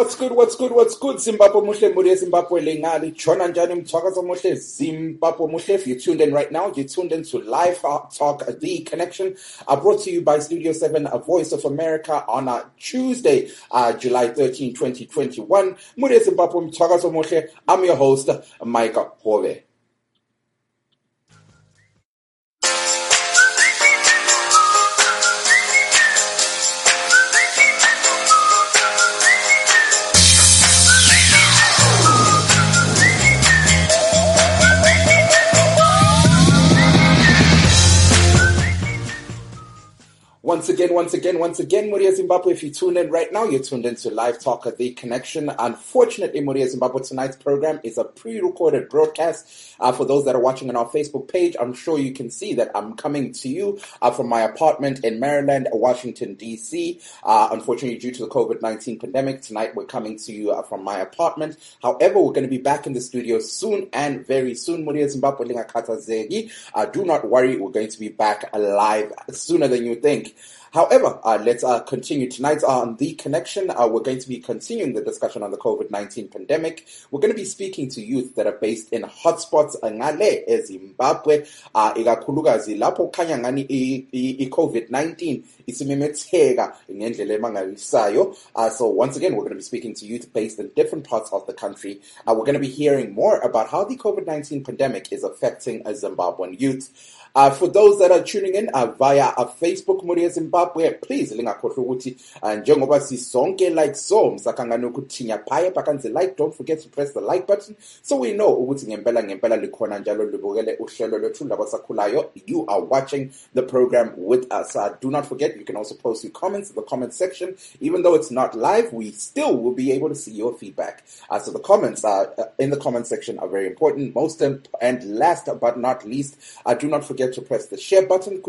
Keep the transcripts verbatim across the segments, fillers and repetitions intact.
What's good, what's good, what's good? Zimbabwe muhle, Muria Zimbabwe lengali, Chona njani mtwakazo muhle, Zimbabwe muhle. If you're tuned in right now, you're tuned in to Live Talk, The Connection, uh, brought to you by Studio seven, a Voice of America on uh, Tuesday, uh, July thirteenth, twenty twenty-one. Muria Zimbabwe mtwakazo muhle. I'm your host, Micah Hove. Once again, once again, once again, Muria Zimbabwe, if you tune in right now, you're tuned in to Live Talk of The Connection. Unfortunately, Muria Zimbabwe, tonight's program is a pre-recorded broadcast. Uh, for those that are watching on our Facebook page, I'm sure you can see that I'm coming to you uh, from my apartment in Maryland, Washington, D C. Uh, unfortunately, due to the covid nineteen pandemic, tonight we're coming to you uh, from my apartment. However, we're going to be back in the studio soon and very soon. Muria Zimbabwe, lingakhathazeki. Uh, do not worry, we're going to be back alive sooner than you think. However, uh, let's uh, continue. Tonight on The Connection, uh, we're going to be continuing the discussion on the covid nineteen pandemic. We're going to be speaking to youth that are based in hotspots ngale eZimbabwe, uh, ikakhulukazi lapho khanya ngani i-covid nineteen isimemetheka ngendlela emangalisayo. Uh, so once again, we're going to be speaking to youth based in different parts of the country. Uh, we're going to be hearing more about how the covid nineteen pandemic is affecting a Zimbabwean youth. Uh, for those that are tuning in uh, via uh, Facebook, Muria Zimbabwe, please lingakhohlwa ukuthi uh, njengoba sisonke like so msakangana ukuthinya phaya bakanze like, don't forget to press the like button so we know ukuthi ngempela ngempela likhona njalo libukele uhlelo lwethu labasakhulayo. You are watching the program with us. Uh, do not forget, you can also post your comments in the comment section. Even though it's not live, we still will be able to see your feedback. Uh, so the comments uh, in the comment section are very important. Most imp- and last but not least, uh, do not forget to press the share button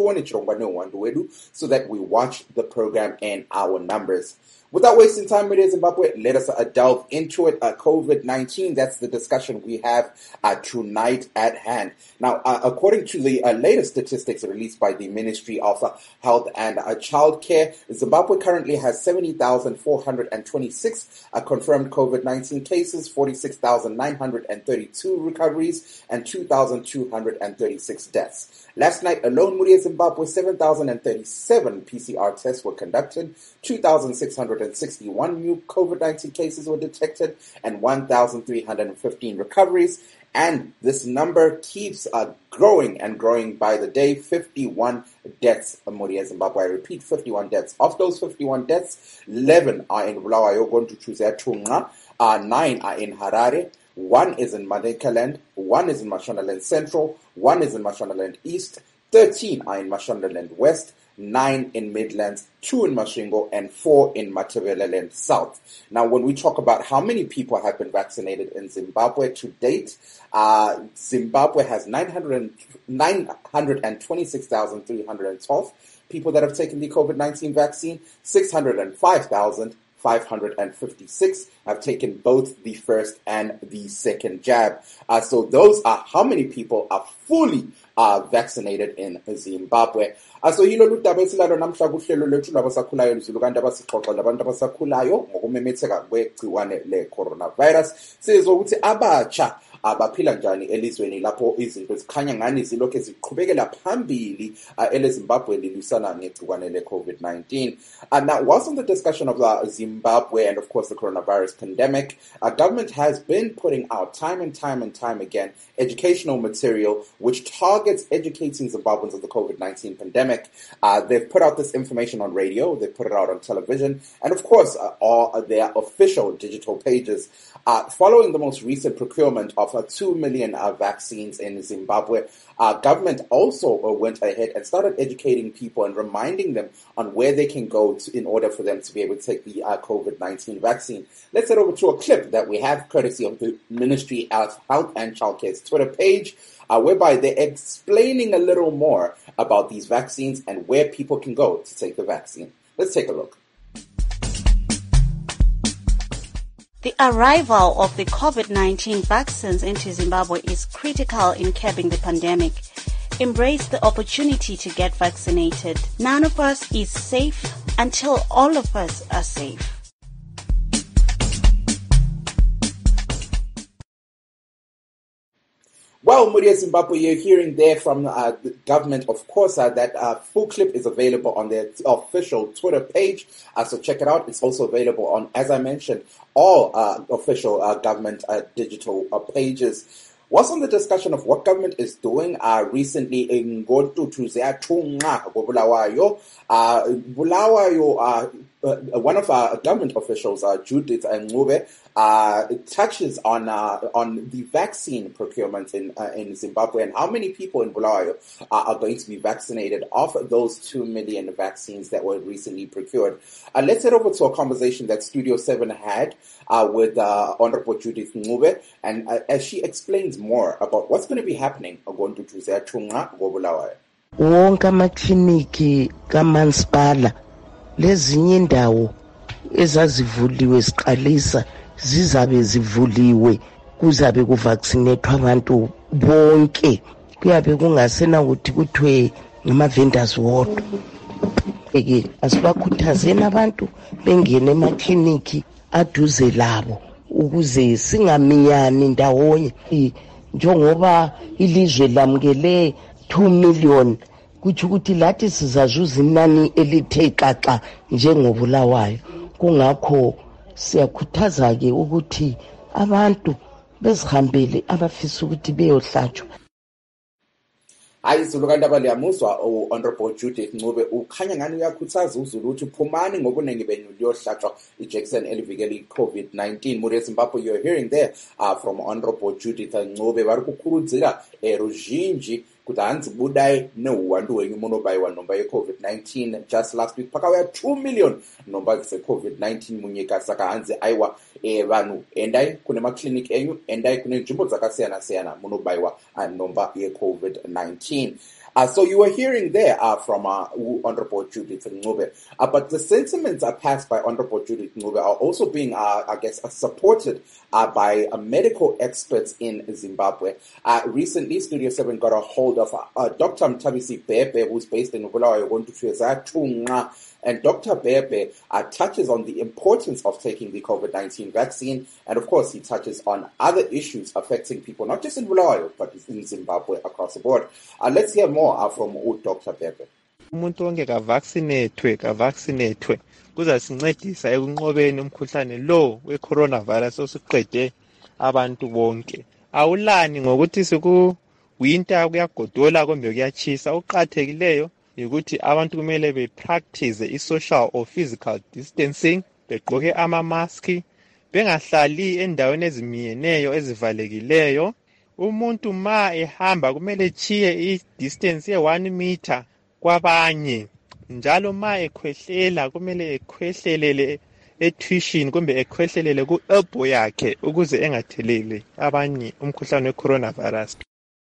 so that we watch the program in our numbers. Without wasting time, Muria Zimbabwe, let us uh, delve into it. Uh, covid nineteen, that's the discussion we have uh, tonight at hand. Now, uh, according to the uh, latest statistics released by the Ministry of uh, Health and uh, Child Care, Zimbabwe currently has seventy thousand four hundred twenty-six uh, confirmed covid nineteen cases, forty-six thousand nine hundred thirty-two recoveries, and two thousand two hundred thirty-six deaths. Last night alone, Muria Zimbabwe, seven thousand thirty-seven P C R tests were conducted, two thousand six hundred sixty-one new covid nineteen cases were detected, and one thousand three hundred fifteen recoveries. And this number keeps uh, growing and growing by the day. fifty-one deaths, Muria Zimbabwe. I repeat, fifty-one deaths. Of those fifty-one deaths, eleven are in Bulawayo, going to choose Tunga, uh, nine are in Harare, one is in Manicaland, one is in Mashonaland Central, one is in Mashonaland East, thirteen are in Mashonaland West, nine in Midlands, two in Masvingo, and four in Matabeleland South. Now, when we talk about how many people have been vaccinated in Zimbabwe to date, uh, Zimbabwe has nine hundred, nine hundred twenty-six thousand three hundred twelve people that have taken the covid nineteen vaccine, six hundred five thousand five hundred fifty-six have taken both the first and the second jab. Uh, so those are how many people are fully uh, vaccinated in Zimbabwe. Uh, so hilo ludaba esilalo namhla kuhlelo lethu labasakhulayo lizulu kanti abasixoxa labantu abasakhulayo ngokumemetheka kwegciwane le-coronavirus. Sizwa ukuthi abatsha abaphila njani elizweni lapho izinto zikhanya ngani zilokhu ziqhubekela phambili uh, eleZimbabwe lilwisana negciwane le-covid nineteen. And now, whilst on the discussion of uh, Zimbabwe and of course the coronavirus pandemic, our government has been putting out time and time and time again educational material which targets educating Zimbabweans of the covid nineteen pandemic. Uh, they've put out this information on radio, they've put it out on television, and of course uh, all their official digital pages. Uh, following the most recent procurement of uh, two million uh, vaccines in Zimbabwe, our uh, government also uh, went ahead and started educating people and reminding them on where they can go to, in order for them to be able to take the uh, covid nineteen vaccine. Let's head over to a clip that we have courtesy of the Ministry of Health and Child Care's Twitter page, uh, whereby they're explaining a little more about these vaccines and where people can go to take the vaccine. Let's take a look. The arrival of the covid nineteen vaccines into Zimbabwe is critical in curbing the pandemic. Embrace the opportunity to get vaccinated. None of us is safe until all of us are safe. Well, Muria Zimbabwe, you're hearing there from uh, the government, of course, uh, that uh, full clip is available on their official Twitter page. Uh, so check it out. It's also available on, as I mentioned, all uh, official uh, government uh, digital uh, pages. What's on the discussion of what government is doing uh, recently in Ngotu Tuzea Tunga Bulawayo. Uh, Bulawayo, uh, uh, one of our government officials, uh, Judith Ngube, uh, touches on uh, on the vaccine procurement in uh, in Zimbabwe and how many people in Bulawayo uh, are going to be vaccinated of those two million vaccines that were recently procured. Uh, let's head over to a conversation that Studio seven had uh, with uh, Honorable Judith Ngube, and uh, as she explains more about what's going to be happening wonke amakliniki kamasipala lezinye indawo ezazivuliwe siqalisa zizabe zivuliwe kuzabe kuvaccinate abantu bonke kuyabe kungasena ukuthi kuthiwe ngama-vendors wodwa ke asibakhuthazeni abantu bengene emakliniki aduze labo ukuze singaminyani ndawonye njengoba ilizwe lamukele two million kuthi ukuthi lathi sizazuza inani elithe xaxa njengobulawayo kungakho siyakhuthaza ke ukuthi abantu bezihambele abafisa ukuthi beyohlatshwa. Hayi Zulu kanti abaliyamuzwa Honorable Judith Ngube ukhanya ngani uyakhuthaza uZulu ukuthi phumani ngobunengi benu liyohlatshwa ijekiseni elivikela i-COVID nineteen. Muria Zimbabwe, you're hearing there uh, from Honorable Judith Ngube vari kukurudzira ruzhinji kuti hanzi budai neuwandu wenyu munobayiwa nhomba ye-COVID nineteen. Just last week pakauya two million nhomba dze-COVID nineteen munyika, saka hanzi aiwa e, vanhu endai kune makliniki enyu, endai kune nzvimbo dzakasiyana siyana munobayiwa nhomba ye-COVID nineteen. Uh, so you were hearing there uh, from uh, Honorable Judith Ngube, uh, but the sentiments are passed by Honorable Judith Ngube are also being, uh, I guess, uh, supported uh, by uh, medical experts in Zimbabwe. Uh, recently, Studio seven got a hold of uh, uh, Doctor Mtabisi Bebe, who's based in Bulawayo, Tunga. And Doctor Bebe uh, touches on the importance of taking the COVID nineteen vaccine. And of course, he touches on other issues affecting people, not just in Bulawayo, but in Zimbabwe across the board. Uh, let's hear more uh, from Doctor Bebe. Umuntu wonke kavaccinatwe kavaccinatwe kuzasincedisa ekunqobeni umkhuhlane lo we-coronavirus osuqede abantu bonke. Awulani ngokuthi siku winter kuyagodola kumbe kuyachisa. Okuqathekileyo ukuthi abantu kumele be-practice i-social or physical distancing, begqoke ama-maski, bengahlali endaweni ezimiyeneyo ezivalekileyo. Umuntu ma ehamba kumele chiye i-distance ye-one meter kwabanye. Njalo ma ekhwehlela kumele ekhwehlelele etuition kumbe ekhwehlelele ku-elbow yakhe ukuze engatheleli abanye umkhuhlane we-coronavirus.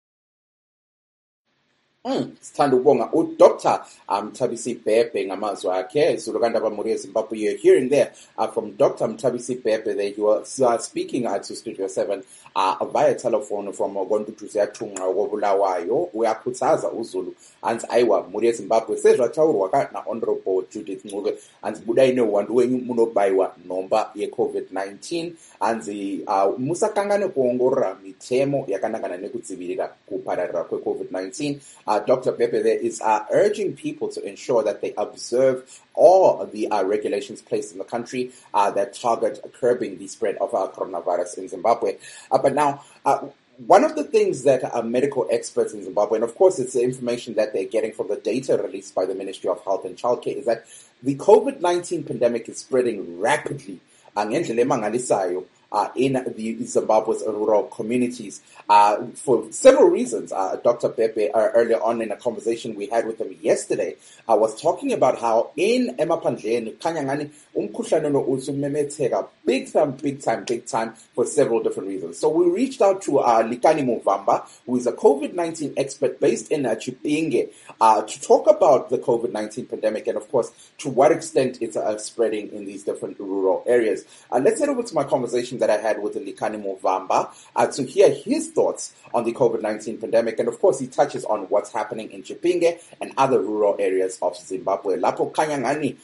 Mm, sithanda ukubonga uDoctor Mtabisi Bebe ngamazwi akhe. Zulu kanti abamuria Zimbabwe, you're hearing there uh, from Doctor Mtabisi Bebe that you are uh, speaking uh, to Studio seven uh, via telephone from Gondutuzea Tunga Bulawayo. Uyakhuthaza uZulu anzi aiwa muria Zimbabwe sezvataurwa kana Honorable Judith Ngube anzi budai neuwandu wenyu munobayiwa nhomba ye-COVID nineteen anzi uh, musakangane kuongorora mitemo yakanangana nekudzivirira kupararira kwe-COVID nineteen. Uh, Doctor Bebe there is uh, urging people to ensure that they observe all the uh, regulations placed in the country uh, that target curbing the spread of uh, coronavirus in Zimbabwe. Uh, but now, uh, one of the things that uh, medical experts in Zimbabwe, and of course it's the information that they're getting from the data released by the Ministry of Health and Childcare, is that the COVID nineteen pandemic is spreading rapidly uh, in the Zimbabwe's rural communities uh, for several reasons. Uh, Doctor Bebe, uh, earlier on in a conversation we had with him yesterday, uh, was talking about how in Emaphandleni, Kanyangani, umkhuhlane lo usumemetheka big time, big time, big time for several different reasons. So we reached out to uh, Likani Muvamba, who is a COVID nineteen expert based in uh, Chipinge, uh, to talk about the COVID nineteen pandemic and, of course, to what extent it's uh, spreading in these different rural areas. Uh, let's head over to my conversation that I had with Likani Muvamba uh, to hear his thoughts on the COVID nineteen pandemic. And, of course, he touches on what's happening in Chipinge and other rural areas of Zimbabwe. Lapo Kanyangani,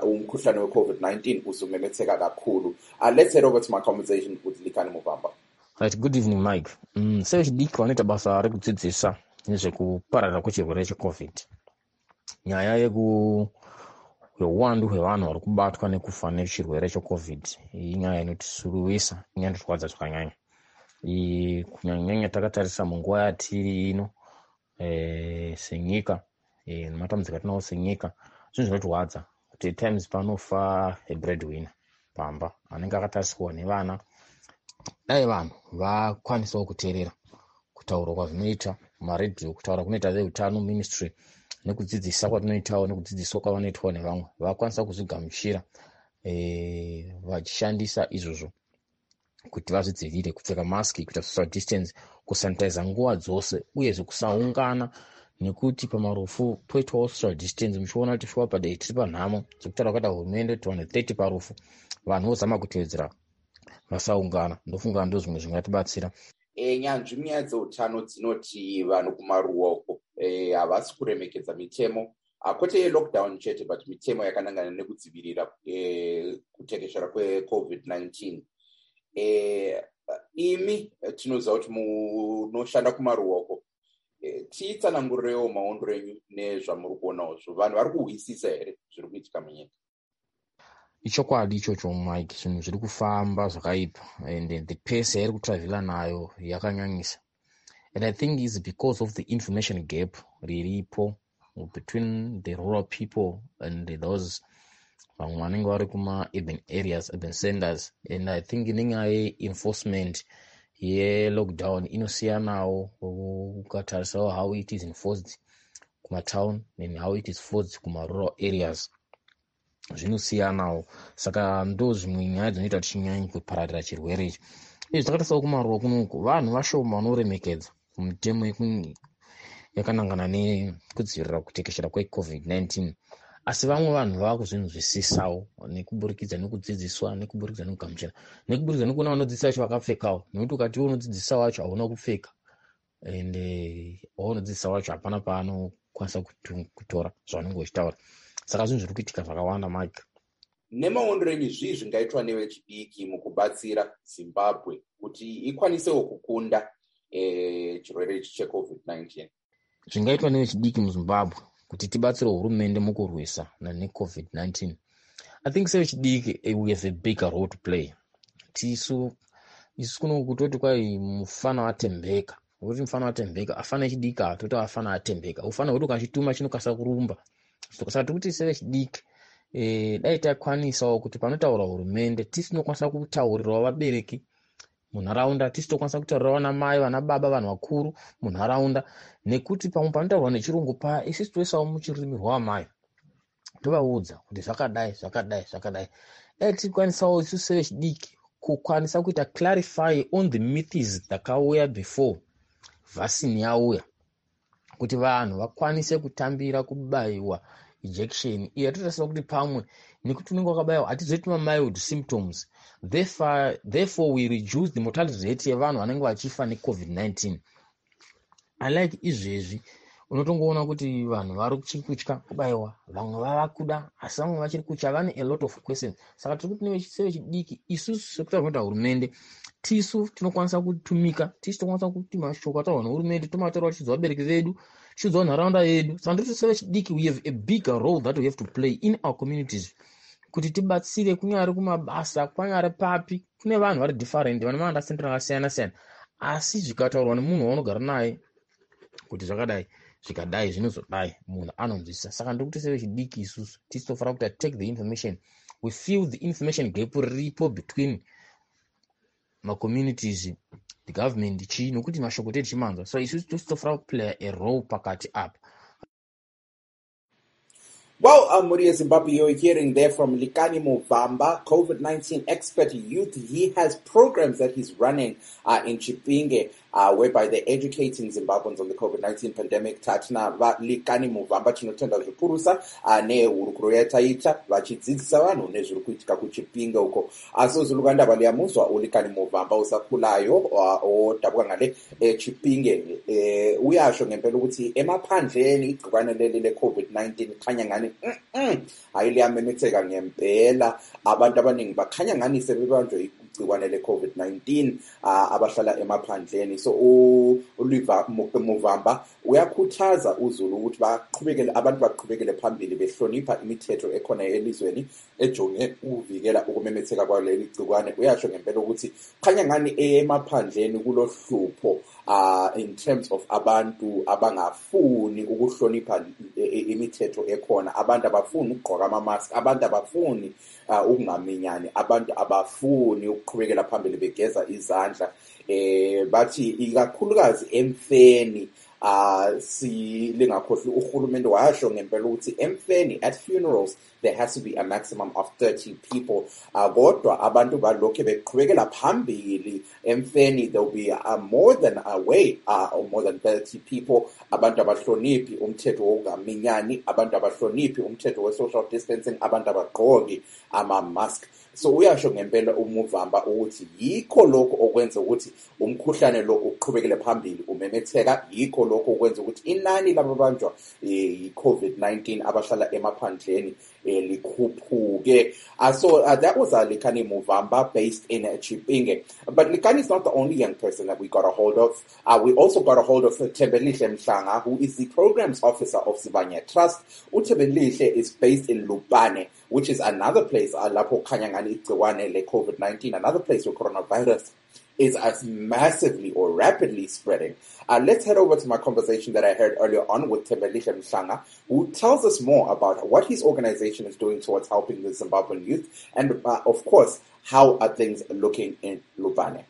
umkhuhlane we COVID nineteen usumemetheka kakhulu. Uh, let's head over to my conversation with Likani Muvamba. Right, good evening Mike. Mm, sevechidiki vanoita basa rekudzidzisa nezvekupararira kwechirwere checovid. Nyaya yeku hweuwandu hwevanhu vari kubatwa nekufa nechirwere checovid inyaya inotisuruvisa, inyaya inotirwadza zvakanyanya. Kunyanyanya takatarisa munguva yatiri ino e, senyika e, nematambudziko atinawo senyika, zvinhu zvinotirwadza kuti times panofa ebreadwinner pamba anenge akatariswa nevana. Dai vanhu vakwanisawo kuteerera kutaura kwazvinoita maredhiyo, kutaura kunoita veutano ministry, nekudzidzisa kwatinoitawo nekudzidziswa kwavanoitwawo nevamwe, vakwanisa kuzvigamuchira e, vachishandisa izvozvo kuti vazvidzivirire, kupfeka maski, kuita social distance, kusanitiza nguva dzose, uyezve kusaungana, nekuti pamarufu poitwawo social distance. Muchiona kuti shuwa padai tiri panhamo dzekutaura kwata hurumende kuti vanhu thirty parufu, vanhu vozama kutevedzera vasaungana. Ndofunga ndo zvimwe zvingatibatsira. E, nyanzvi nyaya dzeutano dzinoti vanhu kumaruwa uko havasi e, kuremekedza mitemo, kwete yelockdown chete, but mitemo yakanangana nekudzivirira e, kutekeshera kwecovid nineteen. E, imi tinoziva kuti munoshanda kumaruwa uko, e, tiitsanangurewo maondo renyu nezvamuri kuonawo zvo, vanhu vari kuhwisisa here zviri kuitika munyika? Ichokwadi ichocho Mike, zvinhu zviri kufamba zvakaipa, and the pace yairi kutravela nayo yakanyanyisa, and I think it's because of the information gap riripo between the rural people and those vamwe vanenge vari kuma urban areas, urban centers. And I think nenyaya ye-enforcement ye-lockdown inosiyanawo ukatarisawo how it is enforced kumatown and how it is enforced kuma rural areas, zvinosiyanawo. Saka ndo zvimwe nyaya dzinoita kuti chinyanye kupararira chirwere ichi. Izvi takatasawo kumaruwa kunoku, vanhu vashoma vanoremekedza mitemo yakanangana nekudzivirira kutekeshera kwecovid nineteen, asi vamwe vanhu vava kuzvinzwisisawo nekuburikidza nekudzidziswa, nekuburikidza nekugamuchira, nekuburikidza nekuona vanodzidzisa vacho vakapfekawo, nekuti ukati unodzidzisa wacho hauna kupfeka, and waunodzidzisa wacho hapana paanokwanisa kutora zvavanenge vachitaura. Saka zvinhu zviri kuitika zvakawanda Mike. Nemaondo renyu zvii zvingaitwa nevechidiki mukubatsira Zimbabwe kuti ikwanisewo kukunda e, chirwere ichi checovid nineteen? Zvingaitwa nevechidiki muZimbabwe kuti tibatsire hurumende mukurwisa necovid nineteen. I think sevechidiki we have a bigger role to play. Tisu isu kuno kutoti kwai mufana watembeka, kuti mufana watembeka, afana echidiki atoti afana atembeka, ufana kuti ukachituma chinokasa kurumba. Saka kuti sevechidiki eh dai takwanisawo kuti panotaura hurumende tisi tinokwanisa kutaurirawo vabereki munharaunda, tisi tinokwanisa kutaurira vana mai, vana baba, vanhu vakuru munharaunda, nekuti pamwe panotaurwa nechirungu paya isi toisawo muchirurimi rwamai, tovaudza kuti zvakadai zvakadai zvakadai. Dai tikwanisawo isu sevechidiki kukwanisa kuita clarify on the myths dzakauya before vaccine yauya, kuti vanhu vakwanise kutambira kubayiwa injection iyo yatotarisira kuti pamwe nekuti unenge wakabayiwa hatizoiti mild symptoms, therefore, therefore we reduce the mortality rate yevanhu vanenge vachifa necovid nineteen. Unlike izvezvi unotongoona kuti vanhu vari kuchikutya kubayiwa, vamwe vava kuda, asi vamwe vachiri kutya, vane a lot of questions. Saka tiri kuti nevechidiki isusu sekutaura kuita hurumende, tisu tinokwanisa kutumika, tisu tinokwanisa kuti mashoko ataurwa nehurumende tomataura tichidza vabereki vedu, tichidza nharaunda yedu. Saka ndiri kuti sevechidiki we have a bigger role that we have to play in our communities, kuti tibatsire kunyari kumabasa, kwanyari papi, kune vanhu vari different, vane maunderstanding akasiyana siyana, asi zvikataurwa nemunhu waunogara naye kuti zvakadai zvikadai zvinozodai, munhu anonzwisisa. Saka ndiri kuti sevechidiki isusu tisi tofanira kuti take the information, we feel the information gap riripo between ma communities, the government chi, nokuti mashoko tedu chimanzwa. So isusu tisi tofanira play a role pakati apa. Well, um, Maria Zimbabwe, you're hearing there from Likani Muvamba, COVID nineteen expert youth. He has programs that he's running uh, in Chipinge, uh, whereby they're educating Zimbabweans on the COVID nineteen pandemic. Tatina va Likani Muvamba chinotenda zvipurusa uh, ne hurukuro yataita vachidzidzisa vanhu nezviri kuitika kuChipinge uko. Aso zulukanda vali yamuzwa ulikani Muvamba usakulayo odabuka ngale eChipinge. Eh, uyasho ngempela ukuthi emaphandleni igcikwane leli le-COVID nineteen khanya ngani mm ayiliyamemetheka ngempela, abantu abaningi bakhanya ngani sebebanjwe igciwane le-COVID nineteen uh, abahlala emaphandleni. So uLiva Muvamba uyakhuthaza uZulu ukuthi baqhubekele abantu baqhubekele phambili behlonipha imithetho ekhona elizweni ejonge ukuvikela ukumemetheka kwaleli gciwane. Uyasho ngempela ukuthi khanya ngani emaphandleni kulohlupho uh in terms of abantu abangafuni ukuhlonipha imithetho ekhona, abantu abafuni ukugqoka ama-mask, abantu abafuni uh, ukungaminyani, abantu abafuni ukuqhubekela phambili begeza izandla. Eh bathi ikakhulukazi emfeni uh si lingakhohli uhulumende washo ngempela ukuthi emfeni at funerals there has to be a maximum of thirty people. Uh, kodwa abantu balokhe beqhubekela phambili emfeni there will be uh, more than a way uh, or more than thirty people. Abantu abahloniphi umthetho wokungaminyani, abantu abahloniphi umthetho we-social distancing, abantu abagqoki ama-mask. So uyasho ngempela uMuvamba ukuthi yikho lokho okwenza ukuthi umkhuhlane lo uqhubekele phambili umemetheka, yikho lokho okwenza ukuthi inani lababanjwa i-COVID nineteen abahlala emaphandleni likhuphuke. Uh, so uh, that was uh, Likani Muvamba based in uh, Chipinge. But Likani is not the only young person that we got a hold of. Uh, we also got a hold of uh, Thembelihle Mhlanga, who is the programs officer of Sibanye Trust. Thembelihle is based in Lupane, which is another place, uh, lapho khanyangani igciwane le COVID nineteen, another place where coronavirus is as massively or rapidly spreading. Uh, let's head over to my conversation that I heard earlier on with Thembelihle Mhlanga, who tells us more about what his organization is doing towards helping the Zimbabwean youth, and uh, of course, how are things looking in Lupane.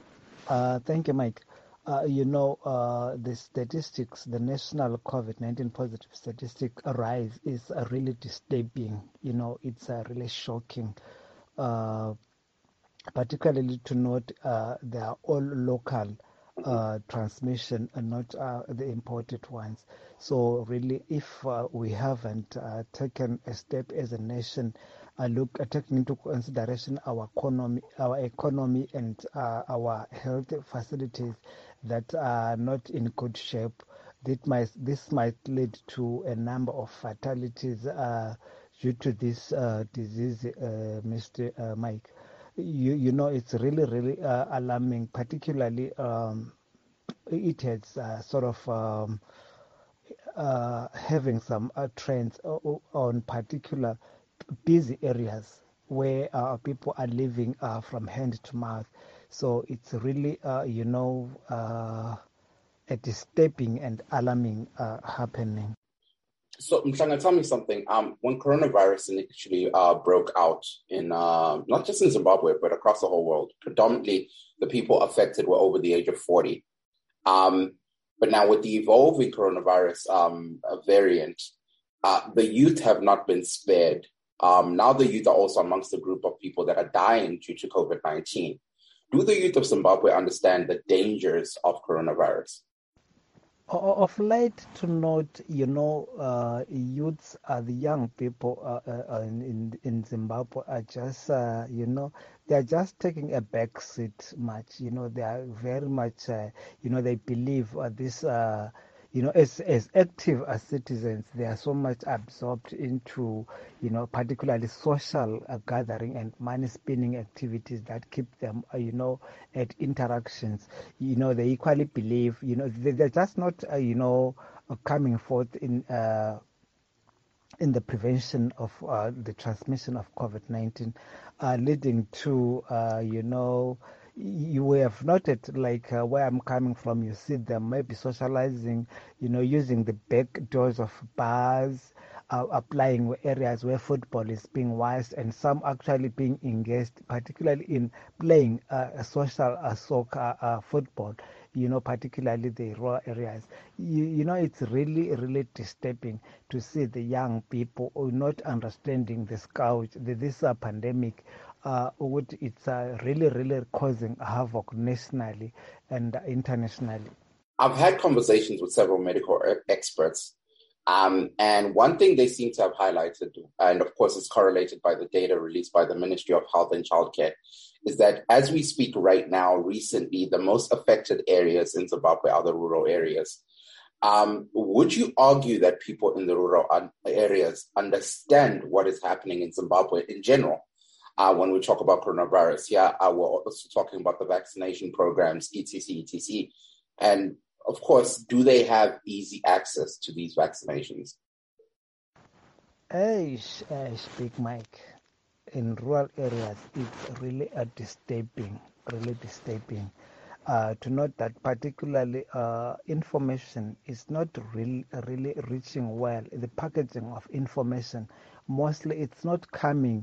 Uh, thank you, Mike. Uh, you know, uh, the statistics, the national COVID nineteen positive statistic rise is uh, really disturbing. You know, it's uh, really shocking. Uh, particularly to note uh, they are all local uh, transmission and not uh, the imported ones. So really, if uh, we haven't uh, taken a step as a nation, uh, look uh, taking into consideration our economy, our economy and uh, our health facilities that are not in good shape, this might this might lead to a number of fatalities uh, due to this uh, disease, uh, Mister Uh, Mike. You, you know, it's really, really uh, alarming, particularly um, it has uh, sort of um, uh, having some uh, trends on particular busy areas where uh, people are living uh, from hand to mouth. So it's really, uh, you know, uh, a disturbing and alarming uh, happening. So, Mhlanga, tell me something. Um, when coronavirus initially uh, broke out in uh, not just in Zimbabwe but across the whole world, predominantly the people affected were over the age of forty. Um, but now with the evolving coronavirus um, variant, uh, the youth have not been spared. Um, now the youth are also amongst the group of people that are dying due to COVID nineteen. Do the youth of Zimbabwe understand the dangers of coronavirus? Of late, to note, you know, uh, youths, uh, the young people uh, uh, in in Zimbabwe are just, uh, you know, they are just taking a back seat much. You know, they are very much, uh, you know, they believe uh, this, uh, you know, as as active as citizens, they are so much absorbed into, you know, particularly social uh, gathering and money spinning activities that keep them, uh, you know, at interactions. You know, they equally believe, you know, they, they're just not, uh, you know, uh, coming forth in uh, in the prevention of uh, the transmission of COVID nineteen, uh, leading to, uh, you know, you have noted, like uh, where I'm coming from, you see them maybe socializing, you know, using the back doors of bars, uh, applying areas where football is being watched, and some actually being engaged, particularly in playing uh, a social uh, soccer uh, football, you know, particularly the rural areas. You, you know, it's really, really disturbing to see the young people not understanding the scourge, the, this uh, pandemic. Uh, it's uh, really, really causing havoc nationally and internationally. I've had conversations with several medical experts, um, and one thing they seem to have highlighted, and of course it's correlated by the data released by the Ministry of Health and Childcare, is that as we speak right now, recently, the most affected areas in Zimbabwe are the rural areas. Um, would you argue that people in the rural areas understand what is happening in Zimbabwe in general? uh, when we talk about coronavirus. Yeah, uh, we're also talking about the vaccination programs, et cetera, et cetera. And of course, do they have easy access to these vaccinations? Hey, Big Mike, in rural areas, it's really a disturbing, really disturbing. Uh, to note that particularly uh, information is not really, really reaching well. The packaging of information, mostly it's not coming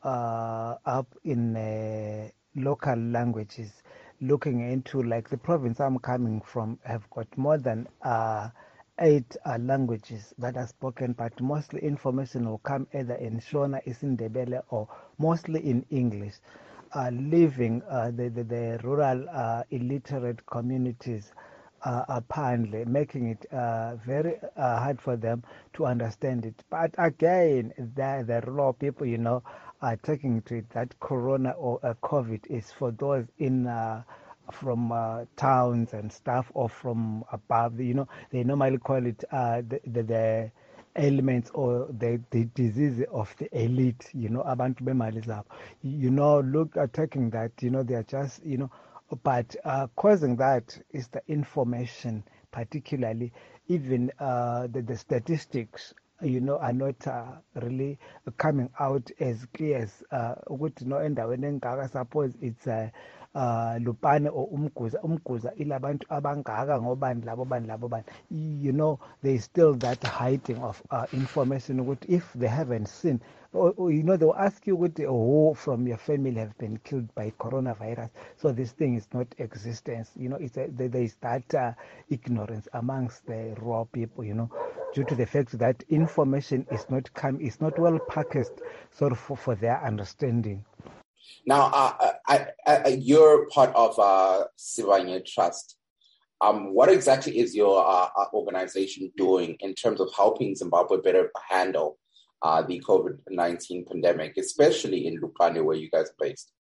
uh, up in uh, local languages. Looking into, like, the province I'm coming from have got more than uh, eight uh, languages that are spoken, but mostly information will come either in Shona, Isindebele, or mostly in English. Uh, leaving uh, the, the, the rural uh, illiterate communities uh, apparently, making it uh, very uh, hard for them to understand it. But again, the, the rural people, you know, are taking to it that corona or uh, COVID is for those in uh, from uh, towns and stuff, or from above. You know, they normally call it uh, the, the, the ailments or the, the disease of the elite, you know, abantu bemali zabo. You know, look at taking that, you know, they are just, you know, but uh, causing that is the information, particularly even uh, the, the statistics, you know, are not uh, really coming out as clear as uh, ukuthi no endaweni engaka, suppose it's uh, uh Lupane or Umguza Umguza ilabantu abangaka ngobani labo bani labo bani. You know, there's still that hiding of uh, information. What if they haven't seen, or, or you know, they'll ask you what who from your family have been killed by coronavirus. So this thing is not existence. You know, it's a, there is that uh, ignorance amongst the raw people, you know, due to the fact that information is not come is not well packaged sort of for, for their understanding. Now, uh, I, I, you're part of uh, Sibanye Trust. Um, what exactly is your uh, organization doing in terms of helping Zimbabwe better handle uh, the COVID nineteen pandemic, especially in Lupane, where you guys are based?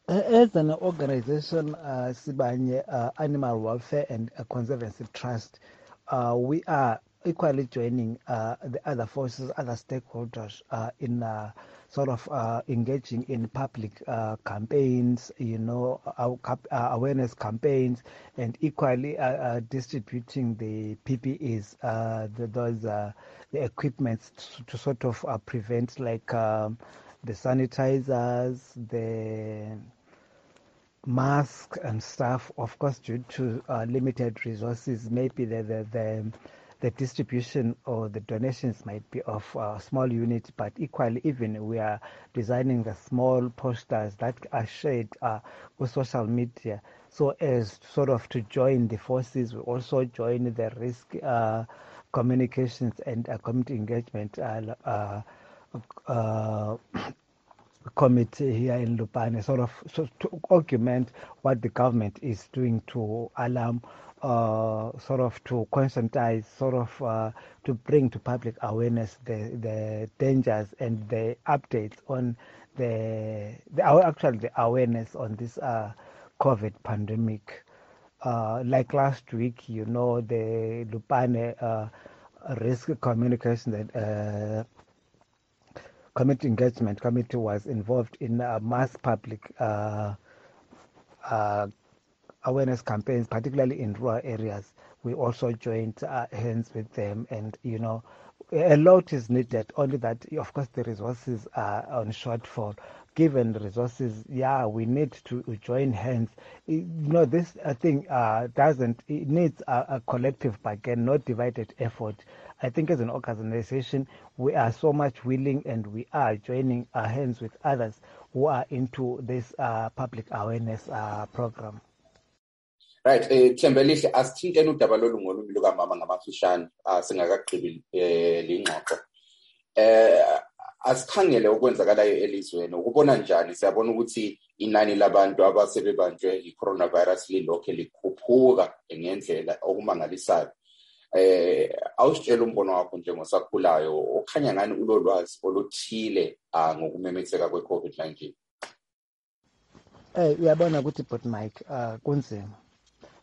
As an organization, uh, Sibanye uh, Animal Welfare and Conservancy Trust, uh, we are equally joining uh, the other forces, other stakeholders uh, in uh, sort of uh, engaging in public uh, campaigns, you know, uh, uh, awareness campaigns, and equally uh, uh, distributing the P P Es, uh, the, those uh, the equipments to, to sort of uh, prevent, like um, the sanitizers, the masks and stuff. Of course, due to uh, limited resources, maybe the the, the the distribution or the donations might be of uh, small units, but equally, even we are designing the small posters that are shared uh, with social media, so as sort of to join the forces. We also join the risk uh, communications and uh, community engagement uh, uh, uh, committee here in Lupane, sort of so to augment what the government is doing to alarm, uh, sort of to conscientize, sort of uh, to bring to public awareness the, the dangers and the updates on the, the actually the awareness on this uh, COVID pandemic. Uh, like last week, you know, the Lupane uh, risk communication that uh, community engagement committee was involved in uh, mass public uh, uh, awareness campaigns, particularly in rural areas. We also joined uh, hands with them, and you know, a lot is needed. Only that, of course, the resources are on shortfall. Given the resources, yeah, we need to join hands. You know, this I think uh, doesn't. It needs a, a collective bargain, not divided effort. I think as an organization, we are so much willing, and we are joining our hands with others who are into this uh, public awareness uh, program. Right, eh Thembelihle, asithintene udaba lolu ngolumi lukamama ngamafishane singakagqibi le ngxoxo. Eh asikhangele okwenzakalayo elizweni. Ukubona njani? Siyabona ukuthi inani labantu abasebebanjwe i-coronavirus lilokho likhuphuka ngendlela okumangalisayo. Eh awusitshela umbono wakho njengosakhulayo, okhanya ngani ulolwazi oluthile ngokumemetheka kwe-COVID nineteen. Eh uyabona ukuthi but Mike uh kunzima.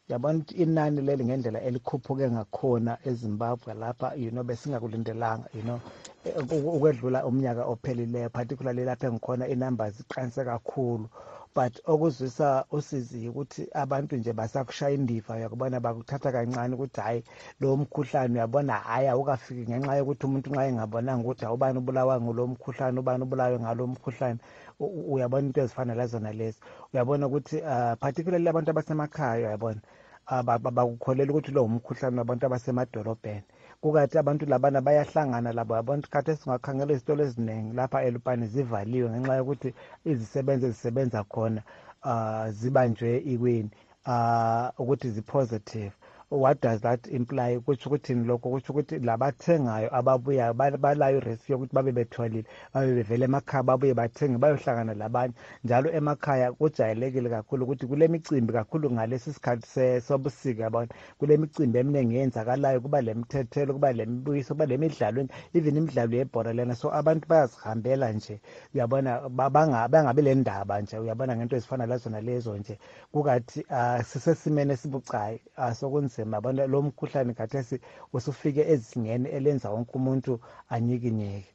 yabona ukuthi inani leli ngendlela elikhuphuke ngakhona eZimbabwe lapha you know besingakulindelanga you know ukwedlula umnyaka ophelileyo particularly lapha engikhona inumbers iqanse kakhulu. But okuzwisa usizi ukuthi abantu nje basakushaya indiva uyakubona bakuthatha kancane ukuthi hayi lo mkhuhlane uyabona hayi awukafiki ngenxa yokuthi umuntu nxa engabonanga ukuthi awubani ubulawa ngalo mkhuhlane ubani ubulawe ngalo mkhuhlane uyabona into ezifana lazona lezi uyabona ukuthi uh, particularly abantu abasemakhaya uyabona bakukholela ukuthi lo umkhuhlane wabantu abasemadolobheni kukathi abantu labana bayahlangana labo abantu khathi singakhangela izitolo eziningi lapha eLupane zivaliwe ngenxa yokuthi izisebenzi ezisebenza khona uh, zibanjwe ikweni uh, ukuthi zi-positive. What does that imply? Kutsho ukuthi lokho kutsho ukuthi labathengayo ababuya balayo risk yokuthi babe betholile babe bevele emakhaya babuye bathenge bayohlangana labanye njalo emakhaya kujayelekile kakhulu ukuthi kule micimbi kakhulu ngalesi sikhathi sobusika yabona kule micimbi eminingi yenzakalayo kuba lemthethelo kuba lemibuyiso kuba lemidlalo even imidlalo yebhola lena so abantu bayazihambela nje uyabona bangabe le ndaba nje uyabona ngento ezifana lazona lezo nje kukathi uh, sisesimene esibucayi uh, sokunzima mabona lo mkhuhlane khathesi usufike ezingeni elenza wonke umuntu anyikinyeke.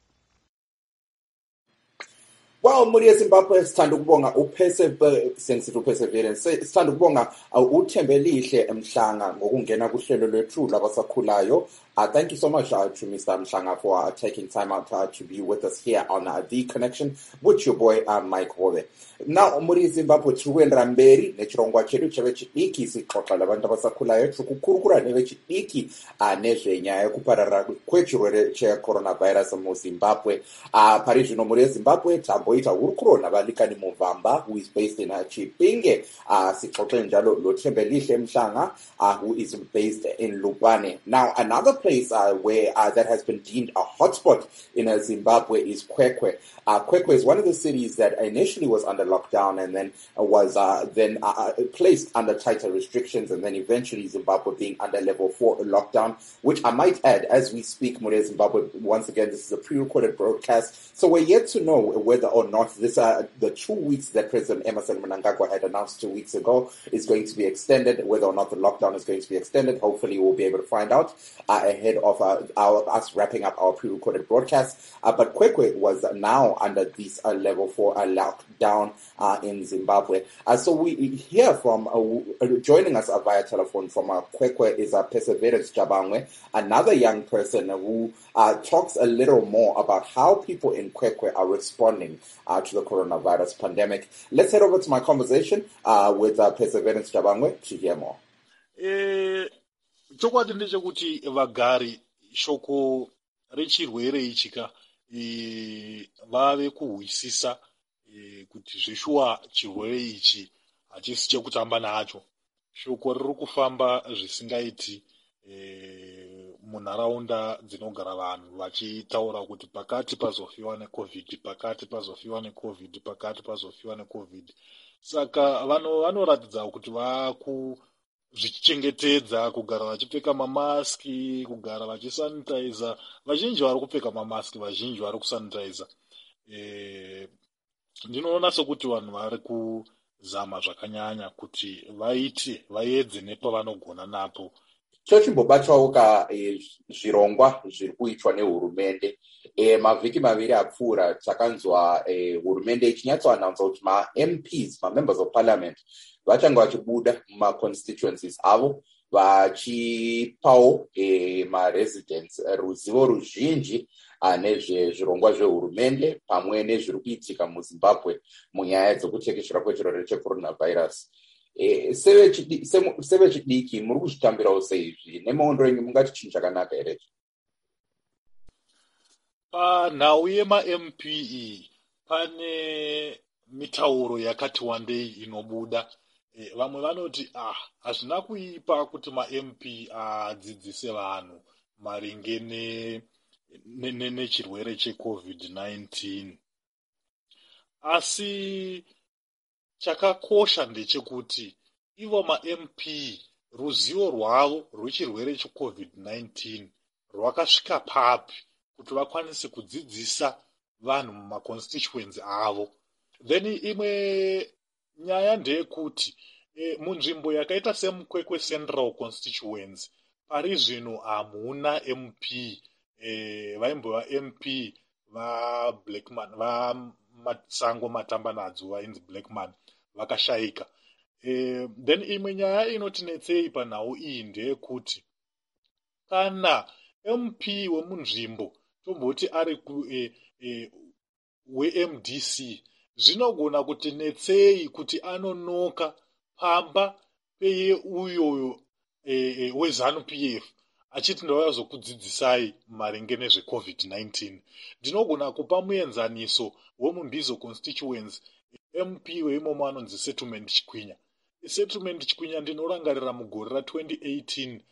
Well, muri Zimbabwe sithanda ukubonga uPerseverance uPerseverance sithanda ukubonga uThembelihle Mhlanga ngokungena kuhlelo lwethu labasakhulayo. Uh, thank you so much uh, to Mister Mhlanga for uh, taking time out uh, to be with us here on uh, The Connection with your boy uh, Mike Hove. Now, muri Zimbabwe tiruendera mberi nechirongwa chedu chevechidiki sixoxa labantu abasakhulayo tikukurukura nevechidiki uh, nezvenyaya yekupararira kwechirwere checoronavirus muZimbabwe. Uh, pari zvino muri Zimbabwe tamboita hurukuro navalikani Muvamba who is based in uh, Chipinge. Uh, sixoxe njalo loThembelihle Mhlanga uh, who is based in Lupane. Now, another place uh, where uh, that has been deemed a hotspot in uh, Zimbabwe is Kwekwe. Uh, Kwekwe is one of the cities that initially was under lockdown and then uh, was uh, then uh, placed under tighter restrictions, and then eventually Zimbabwe being under level four lockdown, which I might add, as we speak, Mure Zimbabwe, once again, this is a pre-recorded broadcast, so we're yet to know whether or not this uh, the two weeks that President Emmerson Mnangagwa had announced two weeks ago is going to be extended, whether or not the lockdown is going to be extended. Hopefully we'll be able to find out uh, ahead of uh, our, us wrapping up our pre-recorded broadcast. Uh, but Kwekwe was now under this uh, level four uh, lockdown uh, in Zimbabwe. Uh, so we hear from, uh, joining us uh, via telephone from uh, Kwekwe is uh, Perseverance Jabangwe, another young person who uh, talks a little more about how people in Kwekwe are responding uh, to the coronavirus pandemic. Let's head over to my conversation uh, with uh, Perseverance Jabangwe to hear more. Eh, chokwadi ndechekuti vagari shoko rechirwere ichika e, vave kuhwisisa e, kuti zveshuwa chirwere ichi hachisi chekutamba nacho. Shoko riri kufamba zvisingaiti e, munharaunda dzinogara vanhu vachitaura kuti pakati pazofiwa necovid pakati pazofiwa necovid pakati pazofiwa necovid. Saka vano vanoratidza kuti vaku zvichichengetedza kugara vachipfeka mamaski, kugara vachisanitiza. Vazhinji vari kupfeka mamaski, vazhinji vari kusanitiza. E, ndinoona sokuti vanhu vari kuzama zvakanyanya kuti vaite vaedze nepavanogona napo. Tochimbobatwawo e, zvirongwa zviri kuitwa nehurumende. E, mavhiki maviri apfuura takanzwa e, hurumende ichinyatsoannounce kuti ma-M Ps, ma-members of parliament, vachanga vachibuda muma-constituencies avo vachipawo e, ma-residents ruzivo ruzhinji nezvezvirongwa zvehurumende pamwe nezviri kuitika muZimbabwe munyaya dzekutekeshera kwechirwere checoronavirus. E, sevechidiki muri kuzvitambirawo seizvi nemaondo enyu mungati chinhu chakanaka here? Panhau yema-M P E pane mitauro yakati wandei inobuda. E, vamwe vanoti ah hazvina kuipa kuti ma-M P adzidzise vanhu maringe ne nechirwere checovid nineteen. Asi chakakosha ndechekuti ivo ma-M P ruzivo rwavo rwechirwere checovid nineteen rwakasvika papi kuti vakwanise kudzidzisa vanhu mumaconstituency avo. Then imwe nyaya ndeyekuti e, munzvimbo yakaita semukwekwe central constituency pari zvino hamuna M P e, vaimbova M P vaBlackman vaMasango Matambanadzo vainzi Blackman vakashayika. e, then imwe nyaya inotinetsei panhau iyi ndeyekuti kana M P wemunzvimbo tomboti ari ku e, e, we-M D C zvinogona kuti netsei kuti anonoka pamba peye uyoyo e, e, weZANU P F achiti ndauya zokudzidzisai maringe nezvecovid nineteen. Ndinogona kupa muenzaniso wemumbizo constituency M P weimomo anonzi Settlement Chikwinya. Settlement Chikwinya ndinorangarira mugore ra twenty eighteen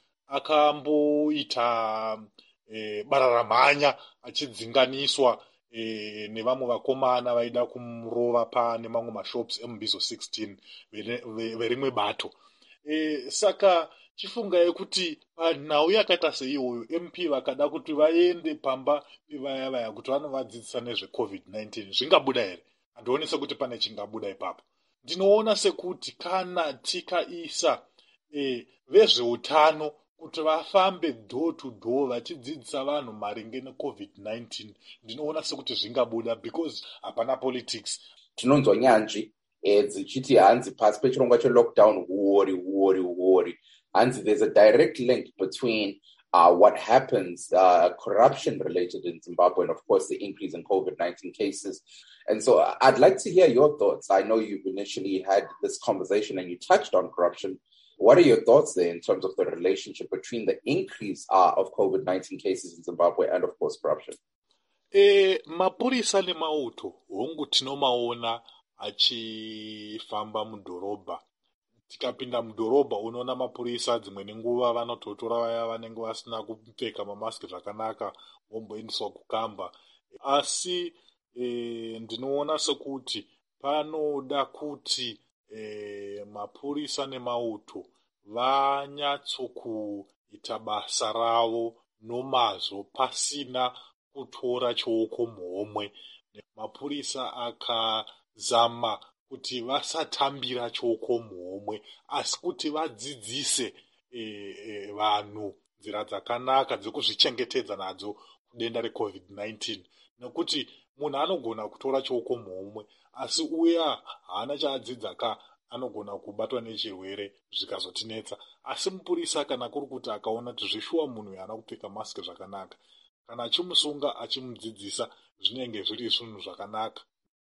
akamboita e, bararamhanya achidzinganiswa e, nevamwe vakomana vaida kumurova pane mamwe mashops emumbizo sixteen verimwe bato. E, saka chifungai kuti panhau yakaita seiyoyo M P vakada kuti vaende pamba pevaya vaya kuti vanovadzidzisa nezvecovid nineteen zvingabuda here? Handioni sekuti pane chingabuda ipapo. Ndinoona sekuti kana tikaisa e, vezveutano kuti vafambe door to door vachidzidzisa vanhu maringe necovid nineteen ndinoona sekuti zvingabuda because hapana politics. Tinonzwa nyanzvi dzichiti hanzi pasi pechirongwa chelockdown huori huori huori. Hanzi there's a direct link between uh, what happens, uh, corruption related in Zimbabwe, and of course the increase in COVID nineteen cases. And so I'd like to hear your thoughts. I know you've initially had this conversation and you touched on corruption. What are your thoughts there in terms of the relationship between the increase uh, of COVID nineteen cases in Zimbabwe and, of course, corruption? E, mapurisa nemauto hongu tinomaona achifamba mudhorobha. Tikapinda mudhorobha unoona mapurisa dzimwe nguva vanototora vaya vanenge vasina kupfeka mamaski zvakanaka vomboendeswa kukamba. Asi e, ndinoona sekuti panoda kuti e, mapurisa nemauto vanyatsokuita basa ravo nomazvo pasina kutora choko muhomwe. Mapurisa akazama kuti vasatambira choko muhomwe asi kuti vadzidzise e, e, vanhu nzira dzakanaka dzekuzvichengetedza nadzo kudenda recovid nineteen. Nekuti munhu anogona kutora choko muhomwe asi uya haana chaadzidza ka anogona kubatwa nechirwere zvikazotinetsa. Asi mupurisa kana kuri kuti akaona kuti zvishuwa munhu haana kupfeka maski zvakanaka, kana achimusunga achimudzidzisa zvinenge zviri zvinhu zvakanaka.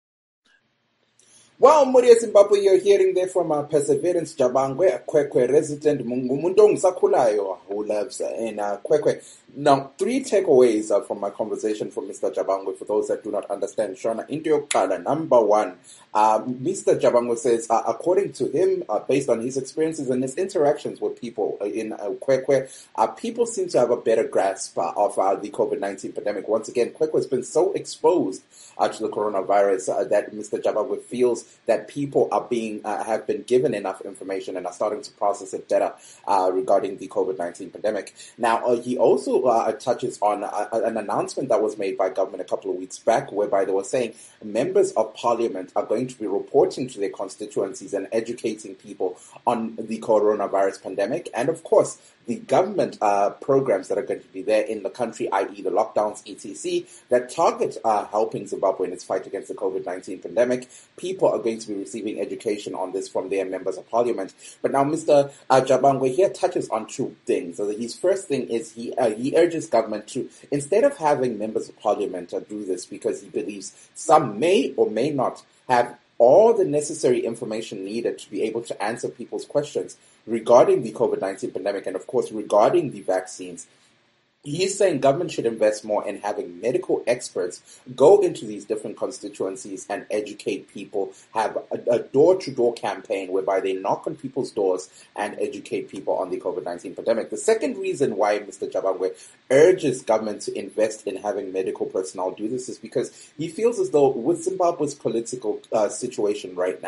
Well, Muria Zimbabwe, you're hearing there from uh, Perseverance Jabangwe, a Kwekwe resident, Mungumundong Sakulayo, who lives in uh, Kwekwe. Now, three takeaways uh, from my conversation from Mister Jabangwe, for those that do not understand. Shona, into your color. Number one, uh, Mister Jabangwe says, uh, according to him, uh, based on his experiences and his interactions with people in uh, Kwekwe, uh, people seem to have a better grasp uh, of uh, the COVID nineteen pandemic. Once again, Kwekwe has been so exposed uh, to the coronavirus uh, that Mister Jabangwe feels that people are being uh, have been given enough information and are starting to process it better uh, regarding the COVID nineteen pandemic. Now, uh, he also uh, touches on uh, an announcement that was made by government a couple of weeks back, whereby they were saying members of parliament are going to be reporting to their constituencies and educating people on the coronavirus pandemic, and of course, the government uh, programs that are going to be there in the country, that is the lockdowns, et cetera, that target uh, helping Zimbabwe in its fight against the COVID nineteen pandemic. People are going to be receiving education on this from their members of parliament. But now Mister Uh, Jabangwe here touches on two things. So his first thing is he uh, he urges government to, instead of having members of parliament uh, do this, because he believes some may or may not have all the necessary information needed to be able to answer people's questions regarding the COVID nineteen pandemic and, of course, regarding the vaccines. He's saying government should invest more in having medical experts go into these different constituencies and educate people, have a, a door-to-door campaign whereby they knock on people's doors and educate people on the COVID nineteen pandemic. The second reason why Mister Jabangwe urges government to invest in having medical personnel do this is because he feels as though with Zimbabwe's political uh, situation right now,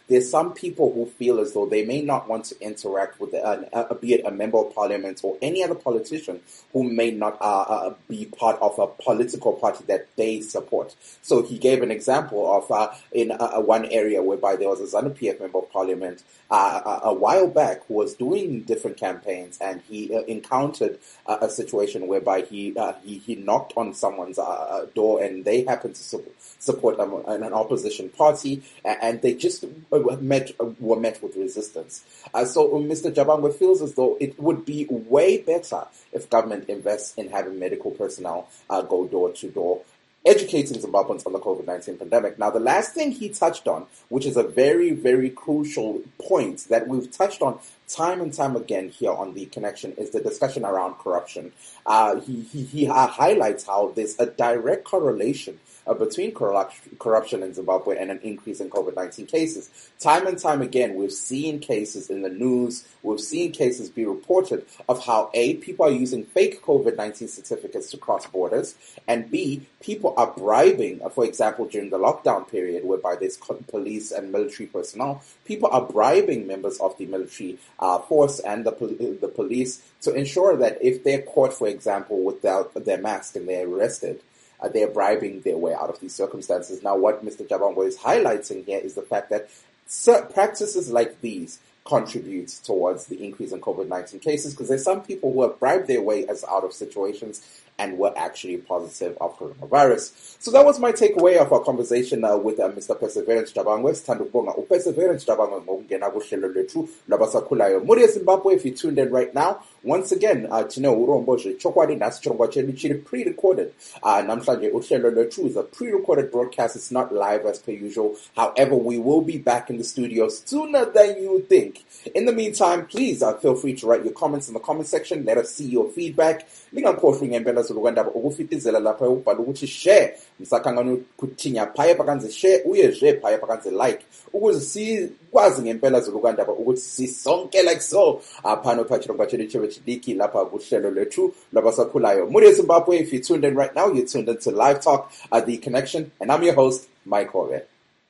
there's some people who feel as though they may not want to interact with, uh, uh, be it a member of parliament or any other politician who may not uh, uh, be part of a political party that they support. So he gave an example of uh, in uh, one area whereby there was a ZANU-P F member of parliament uh, a, a while back who was doing different campaigns, and he uh, encountered uh, a situation whereby he, uh, he he knocked on someone's uh, door, and they happened to su- support um, an opposition party, and they just met were met with resistance. Uh, so Mister Jabangwe feels as though it would be way better if government invests in having medical personnel uh, go door to door, educating Zimbabweans on the COVID nineteen pandemic. Now, the last thing he touched on, which is a very, very crucial point that we've touched on time and time again here on The Connection, is the discussion around corruption. Uh, he he, he uh, highlights how there's a direct correlation Uh, between corruption in Zimbabwe and an increase in COVID nineteen cases. Time and time again, we've seen cases in the news, we've seen cases be reported of how A, people are using fake COVID nineteen certificates to cross borders, and B, people are bribing, for example, during the lockdown period whereby there's police and military personnel, people are bribing members of the military uh, force and the, pol- the police to ensure that if they're caught, for example, without their mask and they're arrested, Uh, they're bribing their way out of these circumstances. Now, what Mister Jabangwe is highlighting here is the fact that practices like these contribute towards the increase in COVID nineteen cases, because there's some people who have bribed their way as out of situations and were actually positive of coronavirus. So that was my takeaway of our conversation uh, with uh, Mister Perseverance Jabangwe. Sithanda ukubonga uPerseverance Jabangwe ngokungena kuhlelo lwethu labasakhulayo. Muri eZimbabwe, if you tuned in right now, once again, uh, tino uromboje chokwadi nasi chirongwa chedu chiri pre-recorded. Uh, namhlanje uhlelo lwethu is a pre-recorded broadcast. It's not live as per usual. However, we will be back in the studio sooner than you think. In the meantime, please uh, feel free to write your comments in the comment section. Let us see your feedback. Lingakhohlwa ngempela zolukandaba ukufitizela lapha ubhala ukuthi share msakangano kuthinya phaya pakanze share uye je phaya pakanze like ukuze sikwazi ngempela zolukandaba ukuthi sisonke like so aphano phachirongwa chedu chebechidiki lapha kuhlelo lethu labasakhulayo. Muri eZimbabwe, if you tuned in right now, you're tuned into Live Talk at The Connection, and I'm your host, Mike Hore.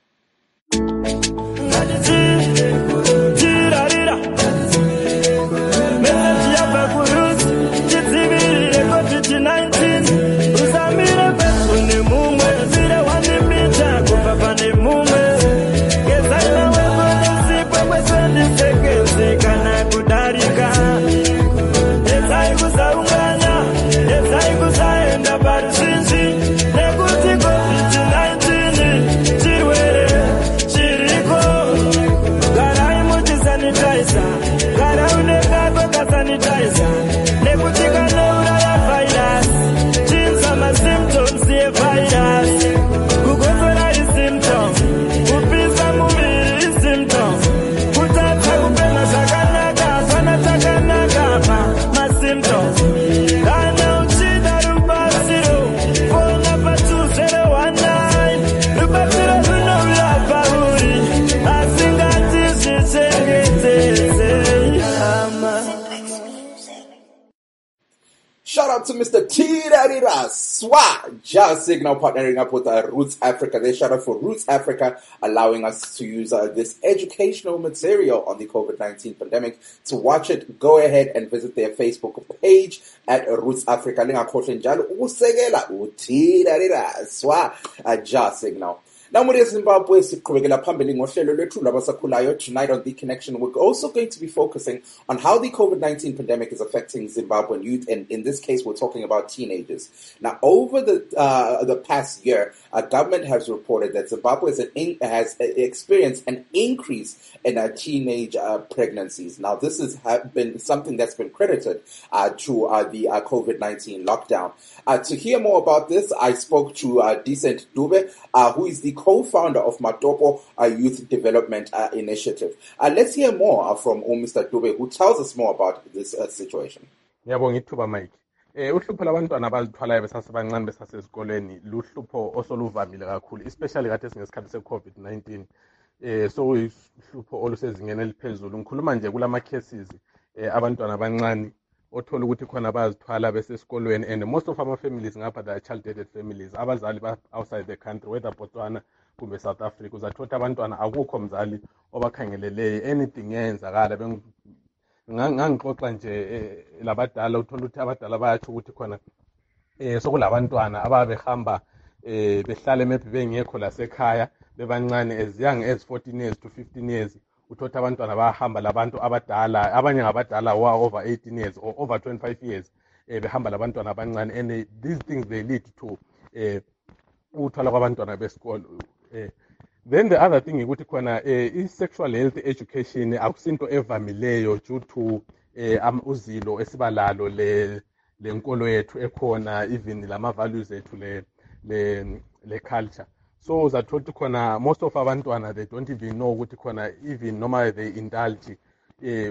Shout out to Mister Tirarira Swa Jazz Signal partnering up with uh, Roots Africa. They shout out for Roots Africa, allowing us to use uh, this educational material on the COVID nineteen pandemic. To watch it, go ahead and visit their Facebook page at Roots Africa. Lingakhohlwa njalo ukusekela uTirarira Swa Jazz Signal. Now, muri eZimbabwe, siqhubekela phambili ngohlelo lwethu labasakhulayo. Tonight on The Connection, we're also going to be focusing on how the COVID nineteen pandemic is affecting Zimbabwean youth, and in this case, we're talking about teenagers. Now, over the uh, the past year, our government has reported that Zimbabwe has, an in, has experienced an increase in uh, teenage uh, pregnancies. Now, this has been something that's been credited uh, to uh, the uh, COVID nineteen lockdown. Uh, to hear more about this, I spoke to uh, Decent Dube, uh, who is the co-founder of Matopo uh, Youth Development uh, Initiative. Uh, let's hear more uh, from uh, Mister Dube, who tells us more about this uh, situation. Ngiyabonga ithuba Mike. Eh uhlupho labantwana abazithwalayo besasebancane besasesikoleni luhlupho osoluvamile kakhulu, especially kade singesikhathi se-COVID nineteen. Eh so uhlupho olusezingeni eliphezulu. Ngikhuluma nje kulama cases eh abantwana abancane othola ukuthi khona bazithwala besesikolweni, and most of our families ngapha they are child-dated families. Abazali ba outside the country, whether Botswana, kumbe South Africa uzathola ukuthi abantwana akukho mzali obakhangeleleyo, anything yenzakala. Ngangixoxa nje labadala uthola ukuthi abadala bayatsho ukuthi khona eh sokulabantwana ababehamba eh behlale maybe bengekho lasekhaya bebancane as young as fourteen years to fifteen years. Uthola abantwana bahamba labantu abadala, abanye ngabadala wa over eighteen years or over twenty-five years eh behamba labantwana abancane, and uh, these things they lead to eh ukuthola kwabantwana besikolo. eh Then the other thing ukuthi khona eh i-sexual health education akusinto evamileyo due to eh uzilo esibalalo le lenkolo yethu ekhona, even lama values ethu le le le culture. So uzathola ukuthi khona most of abantwana they don't even know ukuthi khona even noma they indulge eh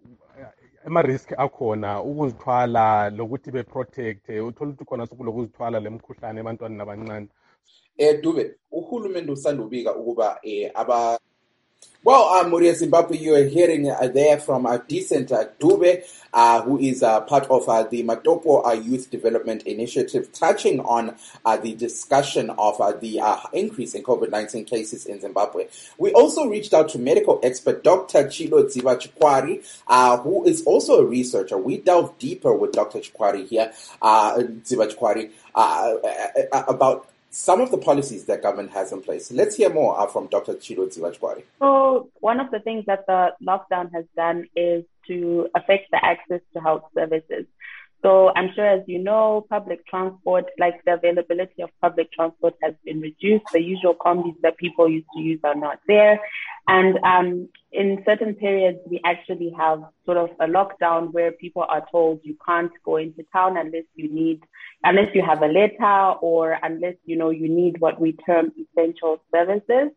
ama risk akhona ukuzithwala lokuthi be protect. Uthola ukuthi khona sokulokuzithwala lemkhuhlane ebantwaneni abancane. Eh Dube, uhulumende usandubika ukuba eh aba Well, uh, Moria Zimbabwe, you are hearing uh, there from a uh, decent uh, Dube, uh, who is uh, part of uh, the Matopo uh, Youth Development Initiative, touching on uh, the discussion of uh, the uh, increase in COVID nineteen cases in Zimbabwe. We also reached out to medical expert Doctor Chilo Dziva-Chikwari, uh, who is also a researcher. We delve deeper with Doctor Chikwari here, uh, Dziva-Chikwari, uh, uh, about some of the policies that government has in place. Let's hear more uh, from Doctor Chilo Dziva-Chikwari. So one of the things that the lockdown has done is to affect the access to health services. So I'm sure, as you know, public transport, like the availability of public transport has been reduced. The usual combis that people used to use are not there. And um, in certain periods, we actually have sort of a lockdown where people are told you can't go into town unless you need, unless you have a letter or unless, you know, you need what we term essential services.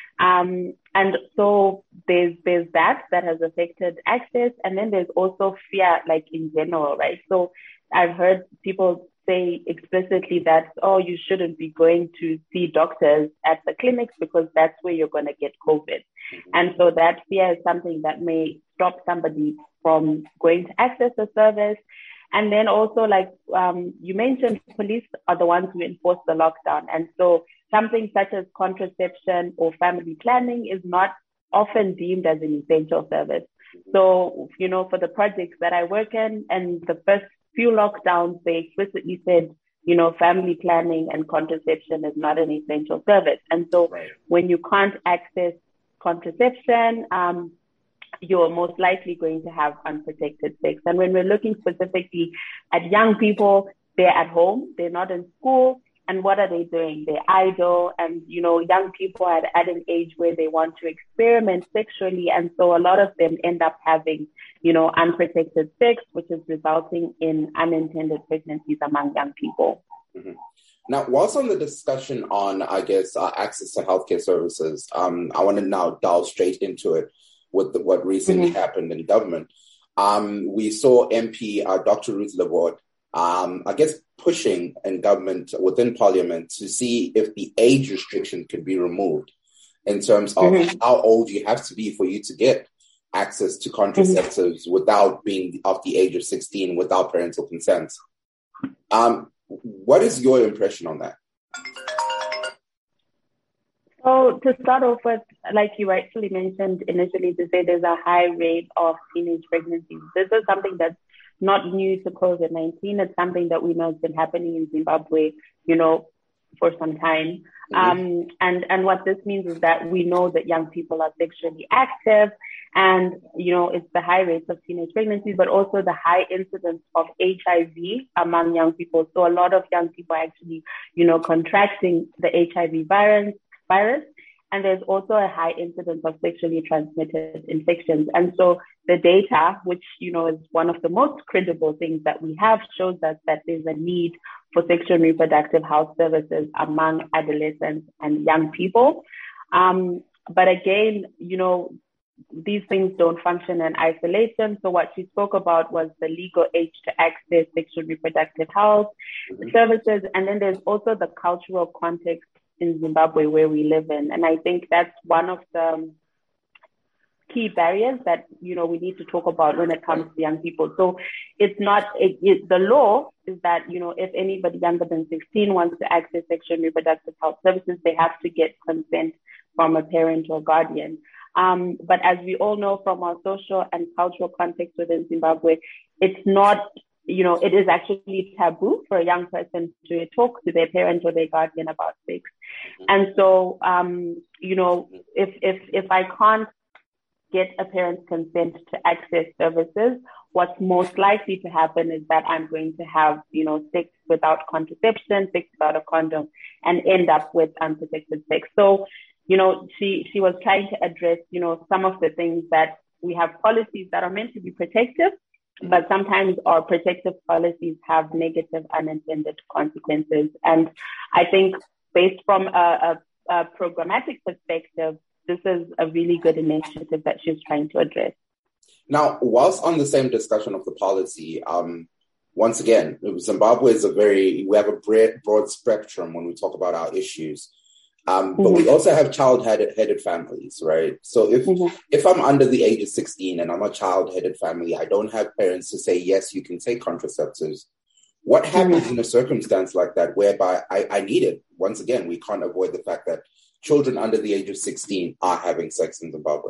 Um, and so there's, there's that, that has affected access. And then there's also fear, like in general, right? So I've heard people say explicitly that, oh, you shouldn't be going to see doctors at the clinics because that's where you're going to get COVID. Mm-hmm. And so that fear is something that may stop somebody from going to access the service. And then also, like um, you mentioned, police are the ones who enforce the lockdown. And so something such as contraception or family planning is not often deemed as an essential service. So, you know, for the projects that I work in and the first few lockdowns, they explicitly said, you know, family planning and contraception is not an essential service. And so right. when you can't access contraception, um, you're most likely going to have unprotected sex. And when we're looking specifically at young people, they're at home, they're not in school. And what are they doing? They're idle. And, you know, young people are at an age where they want to experiment sexually. And so a lot of them end up having, you know, unprotected sex, which is resulting in unintended pregnancies among young people. Mm-hmm. Now, whilst on the discussion on, I guess, uh, access to healthcare services, um, I want to now delve straight into it with the, what recently mm-hmm. happened in government. Um, we saw M P uh, Doctor Ruth Levort, um, I guess, pushing in government within parliament to see if the age restriction could be removed in terms of mm-hmm. how old you have to be for you to get access to contraceptives mm-hmm. without being of the age of sixteen, without parental consent. Um, what is your impression on that? So to start off with, like you rightfully mentioned initially, to say there's a high rate of teenage pregnancies. This is something that's not new to COVID nineteen. It's something that we know has been happening in Zimbabwe, you know, for some time. Mm-hmm. Um, and, and what this means is that we know that young people are sexually active and, you know, it's the high rates of teenage pregnancies, but also the high incidence of H I V among young people. So a lot of young people are actually, you know, contracting the H I V virus. virus. And there's also a high incidence of sexually transmitted infections. And so the data, which, you know, is one of the most credible things that we have, shows us that there's a need for sexual and reproductive health services among adolescents and young people. Um, but again, you know, these things don't function in isolation. So what she spoke about was the legal age to access sexual and reproductive health mm-hmm. services. And then there's also the cultural context in Zimbabwe where we live in. And I think that's one of the key barriers that, you know, we need to talk about when it comes to young people. So it's not, it, it, the law is that, you know, if anybody younger than sixteen wants to access sexual and reproductive health services, they have to get consent from a parent or guardian. Um, but as we all know from our social and cultural context within Zimbabwe, it's not, you know, it is actually taboo for a young person to talk to their parent or their guardian about sex. And so, um, you know, if, if, if I can't get a parent's consent to access services, what's most likely to happen is that I'm going to have, you know, sex without contraception, sex without a condom, and end up with unprotected sex. So, you know, she, she was trying to address, you know, some of the things that we have policies that are meant to be protective, but sometimes our protective policies have negative unintended consequences. And I think based from a, a, a programmatic perspective, this is a really good initiative that she's trying to address. Now, whilst on the same discussion of the policy, um, once again, Zimbabwe is a very, we have a broad, broad spectrum when we talk about our issues. Um, but mm-hmm. we also have child-headed families, right? So if mm-hmm. if I'm under the age of sixteen and I'm a child-headed family, I don't have parents to say, yes, you can take contraceptives. What happens mm-hmm. in a circumstance like that whereby I, I need it? Once again, we can't avoid the fact that children under the age of sixteen are having sex in Zimbabwe.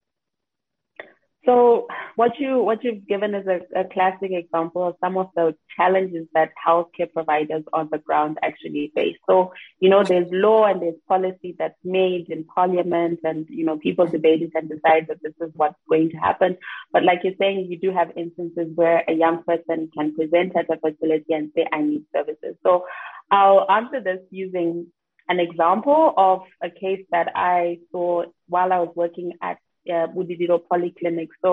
So what you what you've given is a, a classic example of some of the challenges that healthcare providers on the ground actually face. So, you know, there's law and there's policy that's made in parliament, and, you know, people debate it and decide that this is what's going to happen. But like you're saying, you do have instances where a young person can present at a facility and say, I need services. So I'll answer this using an example of a case that I saw while I was working at Uh, Budidiro Polyclinic. So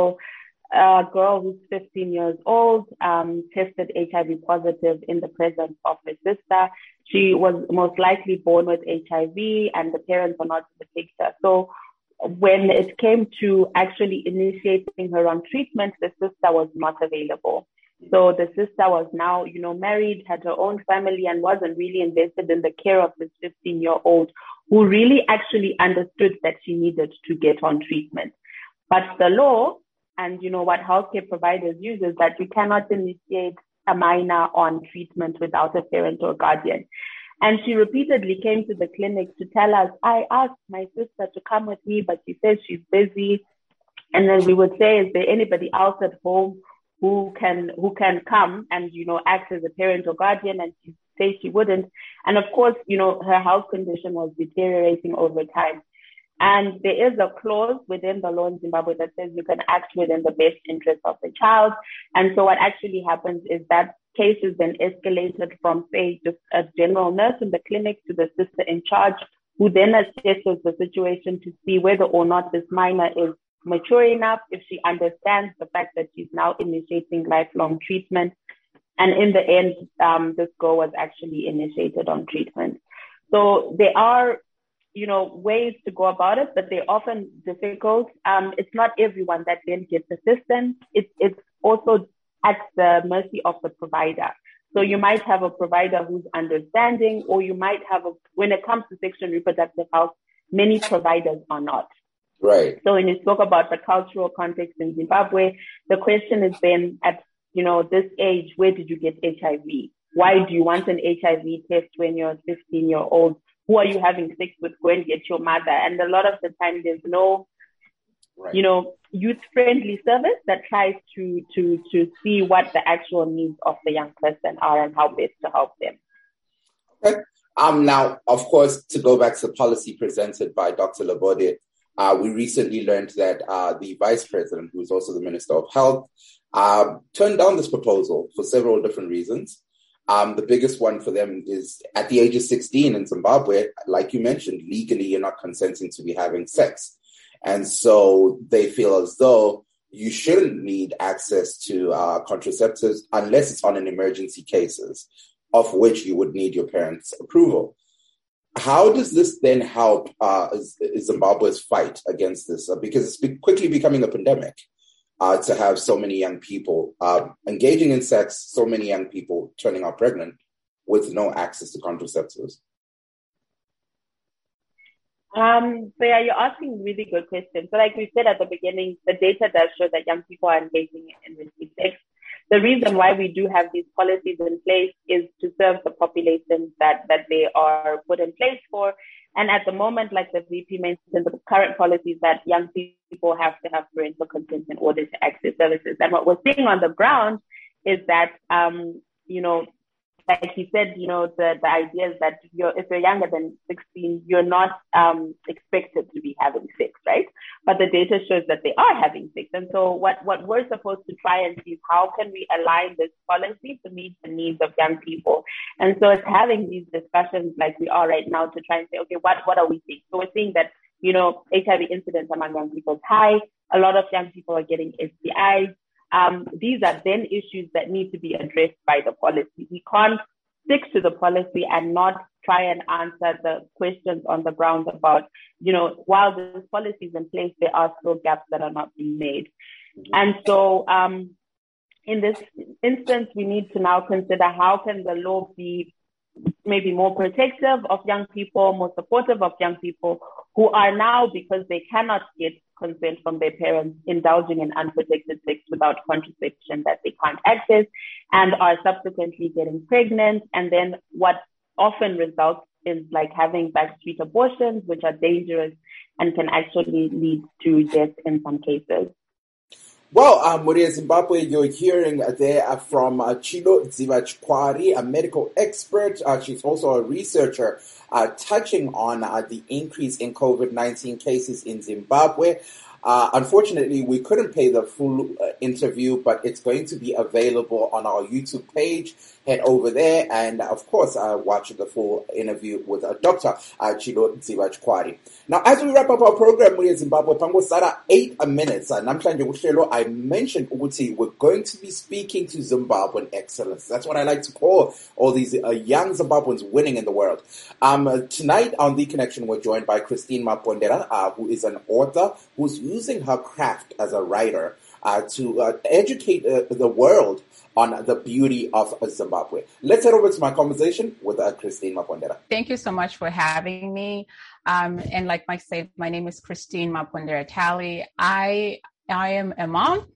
a girl who's fifteen years old um, tested H I V positive in the presence of her sister. She was most likely born with H I V and the parents are not in the picture. So when it came to actually initiating her on treatment, the sister was not available. So the sister was now, you know, married, had her own family, and wasn't really invested in the care of this fifteen-year-old who really actually understood that she needed to get on treatment. But the law and, you know, what healthcare providers use is that you cannot initiate a minor on treatment without a parent or guardian. And she repeatedly came to the clinic to tell us, I asked my sister to come with me, but she says she's busy. And then we would say, is there anybody else at home who can who can come and, you know, act as a parent or guardian? And she say she wouldn't. And of course, you know, her health condition was deteriorating over time. And there is a clause within the law in Zimbabwe that says you can act within the best interest of the child. And so what actually happens is that case is then escalated from, say, just a general nurse in the clinic to the sister in charge, who then assesses the situation to see whether or not this minor is mature enough, if she understands the fact that she's now initiating lifelong treatment. And in the end, um, this girl was actually initiated on treatment. So there are, you know, ways to go about it, but they're often difficult. Um, it's not everyone that then gets assistance. It's, it's also at the mercy of the provider. So you might have a provider who's understanding, or you might have, a, when it comes to sexual and reproductive health, many providers are not. Right. So when you spoke about the cultural context in Zimbabwe, the question is then at, you know, this age, where did you get H I V? Why do you want an H I V test when you're a fifteen-year-old? Who are you having sex with? Go and get your mother. And a lot of the time, there's no, right. you know, youth-friendly service that tries to to to see what the actual needs of the young person are and how best to help them. Okay. Um. Now, of course, to go back to the policy presented by Doctor Labode, uh, we recently learned that uh, the vice president, who is also the Minister of Health, Uh, turned down this proposal for several different reasons. Um, the biggest one for them is at the age of sixteen in Zimbabwe, like you mentioned, legally you're not consenting to be having sex. And so they feel as though you shouldn't need access to uh, contraceptives unless it's on an emergency cases, of which you would need your parents' approval. How does this then help uh, Zimbabwe's fight against this? Uh, because it's be- quickly becoming a pandemic. Uh, to have so many young people uh, engaging in sex, so many young people turning out pregnant with no access to contraceptives? Um, so yeah, you're asking really good questions. So like we said at the beginning, the data does show that young people are engaging in risky sex. The reason why we do have these policies in place is to serve the population that, that they are put in place for. And at the moment, like the V P mentioned, the current policy is that young people have to have parental consent in order to access services. And what we're seeing on the ground is that, um, you know, like he said, you know, the, the idea is that you're, if you're younger than sixteen, you're not um, expected to be having sex, right? But the data shows that they are having sex. And so what, what we're supposed to try and see is how can we align this policy to meet the needs of young people? And so it's having these discussions like we are right now to try and say, okay, what, what are we seeing? So we're seeing that, you know, H I V incidence among young people is high. A lot of young people are getting S T Is. Um, these are then issues that need to be addressed by the policy. We can't stick to the policy and not try and answer the questions on the ground about, you know, while this policy is in place, there are still gaps that are not being made. And so um, in this instance, we need to now consider how can the law be maybe more protective of young people, more supportive of young people who are now, because they cannot get consent from their parents, indulging in unprotected sex without contraception that they can't access, and are subsequently getting pregnant. And then what often results in like having backstreet abortions, which are dangerous and can actually lead to death in some cases. Well, um, Muria Zimbabwe, you're hearing there from uh, Chilo Dzivachkwari, a medical expert. Uh, she's also a researcher uh, touching on uh, the increase in COVID nineteen cases in Zimbabwe. Uh, unfortunately, we couldn't play the full uh, interview, but it's going to be available on our YouTube page. Head over there and, of course, uh, watch the full interview with uh, Doctor Uh, Chilo Dzivachkwari. Now, as we wrap up our program with Zimbabwe, Pango Sara, eight minutes. Uh, I mentioned, Uguti, we're going to be speaking to Zimbabwean excellence. That's what I like to call all these uh, young Zimbabweans winning in the world. Um, uh, tonight on The Connection, we're joined by Christine Mapondera, uh, who is an author who's using her craft as a writer uh, to uh, educate uh, the world on the beauty of Zimbabwe. Let's head over to my conversation with uh, Christine Mapondera. Thank you so much for having me. Um, and like Mike said, my name is Christine Mapondera Tally. I I am a mom.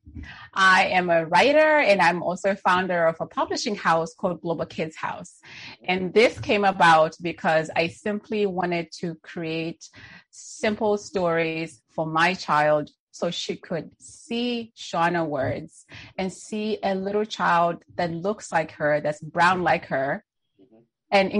I am a writer, and I'm also founder of a publishing house called Global Kids House. And this came about because I simply wanted to create simple stories for my child so she could see Shauna words and see a little child that looks like her, that's brown like her, mm-hmm. and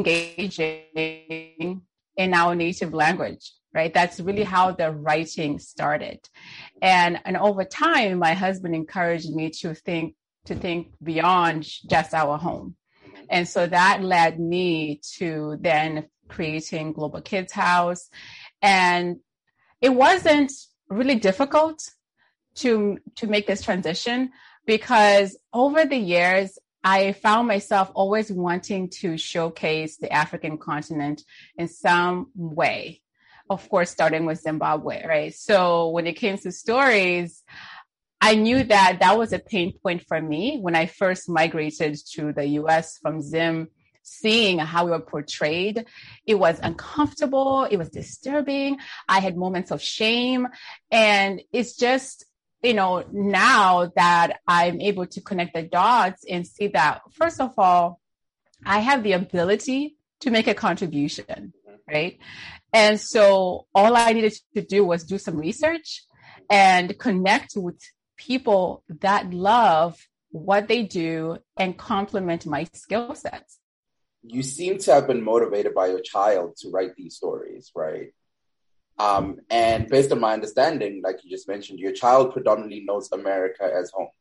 engaging in our native language, right? That's really how the writing started. And, and over time, my husband encouraged me to think, to think beyond just our home. Mm-hmm. And so that led me to then creating Global Kids House. And it wasn't really difficult to to make this transition because over the years, I found myself always wanting to showcase the African continent in some way. Of course, starting with Zimbabwe, right? So when it came to stories, I knew that that was a pain point for me when I first migrated to the U S from Zim. Seeing how we were portrayed, it was uncomfortable. It was disturbing. I had moments of shame. And it's just, you know, now that I'm able to connect the dots and see that, first of all, I have the ability to make a contribution, right? And so all I needed to do was do some research and connect with people that love what they do and complement my skill sets. You seem to have been motivated by your child to write these stories, right? Um, and based on my understanding, like you just mentioned, your child predominantly knows America as home.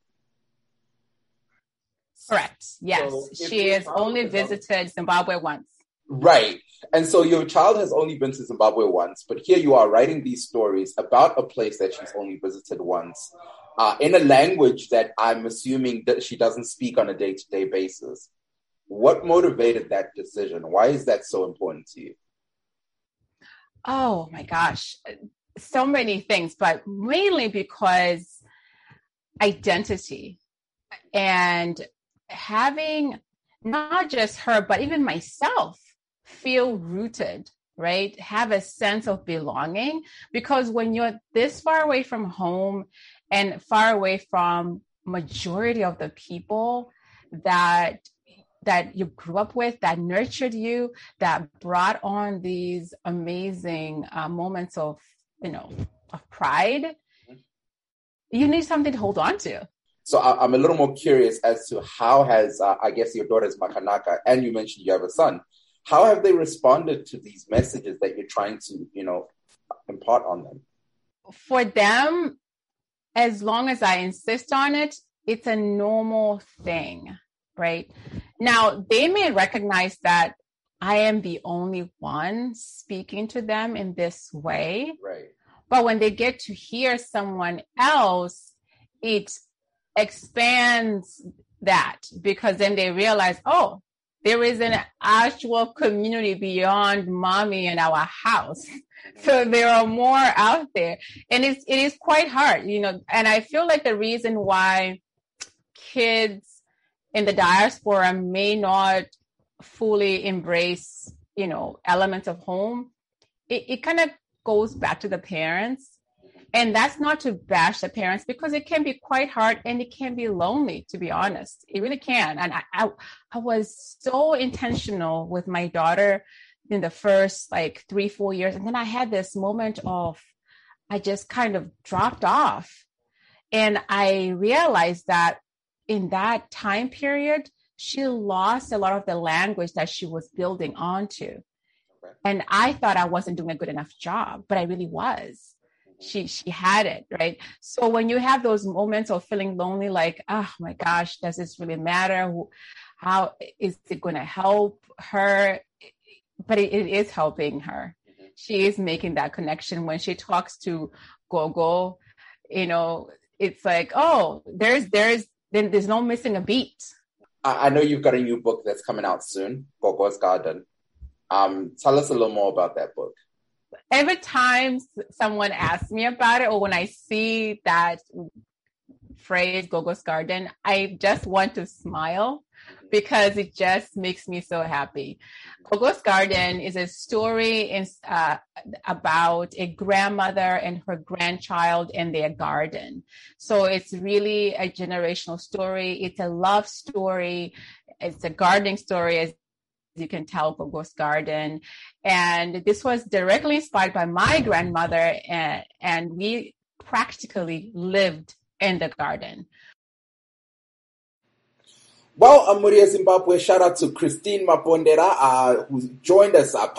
Correct. Yes. So she has only visited Zimbabwe once. Right. And so your child has only been to Zimbabwe once, but here you are writing these stories about a place that she's only visited once, uh, in a language that I'm assuming that she doesn't speak on a day-to-day basis. What motivated that decision? Why is that so important to you? Oh my gosh, so many things, but mainly because identity and having not just her, but even myself feel rooted right? Have a sense of belonging, because when you're this far away from home and far away from majority of the people that that you grew up with, that nurtured you, that brought on these amazing uh, moments of, you know, of pride, you need something to hold on to. So I, I'm a little more curious as to how has, uh, I guess, your daughter's Makanaka, and you mentioned you have a son. How have they responded to these messages that you're trying to, you know, impart on them? For them, as long as I insist on it, it's a normal thing, right? Now, they may recognize that I am the only one speaking to them in this way. Right. But when they get to hear someone else, it expands that, because then they realize, oh, there is an actual community beyond mommy and our house. So there are more out there. And it's, it is quite hard, you know, and I feel like the reason why kids in the diaspora may not fully embrace, you know, elements of home, it, it kind of goes back to the parents. And that's not to bash the parents, because it can be quite hard and it can be lonely, to be honest. It really can. And I, I, I was so intentional with my daughter in the first like three, four years. And then I had this moment of, I just kind of dropped off. And I realized that in that time period, she lost a lot of the language that she was building onto. Okay. And I thought I wasn't doing a good enough job, but I really was. She she had it, right? So when you have those moments of feeling lonely, like, oh my gosh, does this really matter? How is it going to help her? But it, it is helping her. Mm-hmm. She is making that connection. When she talks to Gogo, you know, it's like, oh, there's there's then there's no missing a beat. I know you've got a new book that's coming out soon, Gogo's Garden. Um, tell us a little more about that book. Every time someone asks me about it, or when I see that phrase, Gogo's Garden, I just want to smile, because it just makes me so happy. Gogo's Garden is a story in, uh, about a grandmother and her grandchild and their garden. So it's really a generational story. It's a love story. It's a gardening story, as you can tell, Gogo's Garden. And this was directly inspired by my grandmother, and, and we practically lived in the garden. Well, Amuria Zimbabwe, shout out to Christine Mapondera, uh, who joined us. Uh,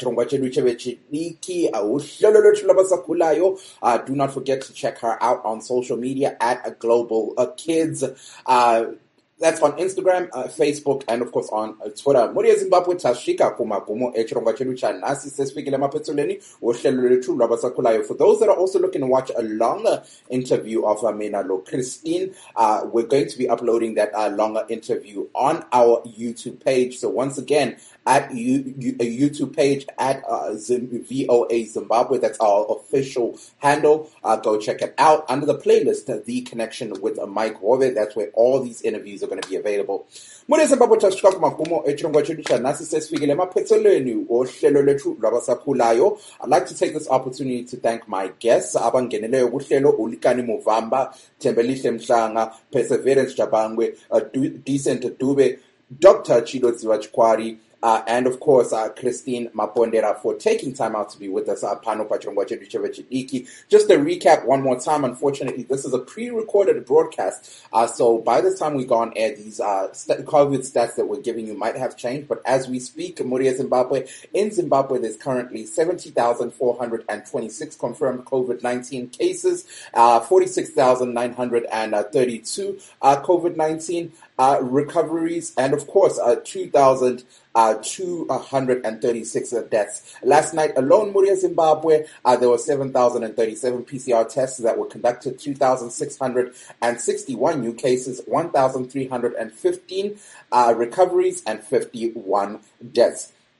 uh, do not forget to check her out on social media at Global uh, Kids. Uh, That's on Instagram, uh, Facebook, and of course on uh, Twitter. Muria Zimbabwe tashika kumagumo echirongo chedu cha nasi sesifikile maphethelweni wohlelo lwethu lwabasakhulayo. For those that are also looking to watch a longer interview of uh, Mina Lo Christine, uh, we're going to be uploading that uh, longer interview on our YouTube page. So once again, at you, you, a YouTube page at uh, Zim, V O A Zimbabwe. That's our official handle. Uh, go check it out under the playlist, uh, The Connection with uh, Mike Wove. That's where all these interviews are going to be available. Mune Zimbabwe tashika kumagumo echirongo chedu cha nasi sesifikile maphethelweni wohlelo lwethu lwabasakhulayo. I'd like to take this opportunity to thank my guests abangeneleyo kuhlelo: Ulikani Muvamba, Thembelihle Mhlanga, Perseverance Jabangwe, uh, Decent Dube, Doctor Chidodziwa Chikwari, Uh, and of course, uh, Christine Mapondera for taking time out to be with us. Uh, Just to recap one more time, unfortunately, this is a pre-recorded broadcast. Uh, so by the time we go on air, these uh, st- COVID stats that we're giving you might have changed. But as we speak, Muria Zimbabwe, in Zimbabwe, there's currently seventy thousand four hundred twenty-six confirmed COVID nineteen cases, uh, forty-six thousand nine hundred thirty-two uh, COVID nineteen uh, recoveries, and of course, uh, two thousand Uh, two hundred thirty-six uh, deaths. Last night alone, Muria Zimbabwe, uh, there were seven thousand thirty-seven P C R tests that were conducted, two thousand six hundred sixty-one new cases, one thousand three hundred fifteen uh, recoveries, and fifty-one deaths.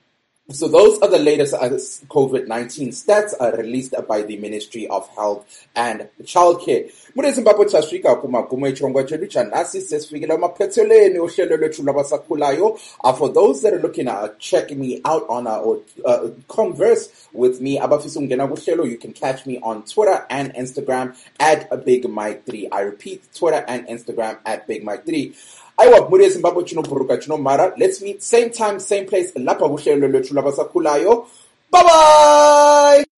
So those are the latest uh, COVID nineteen stats uh, released by the Ministry of Health and Childcare. Mure Zimbabwe tasvika kumagumo echirongwa chedu chanhasi sesifikile mapetseleni ohlelo lwethu lwabasakhulayo. Uh, for those that are looking at uh, check me out on uh, or uh, converse with me abafisa ukungena kuhlelo, you can catch me on Twitter and Instagram at Big Mike three. I repeat, Twitter and Instagram at Big Mike three. Aiwa muri Zimbabwe chino buruka chino mara. Let's meet same time, same place lapha kuhlelo lwethu lwabasakhulayo. Bye bye.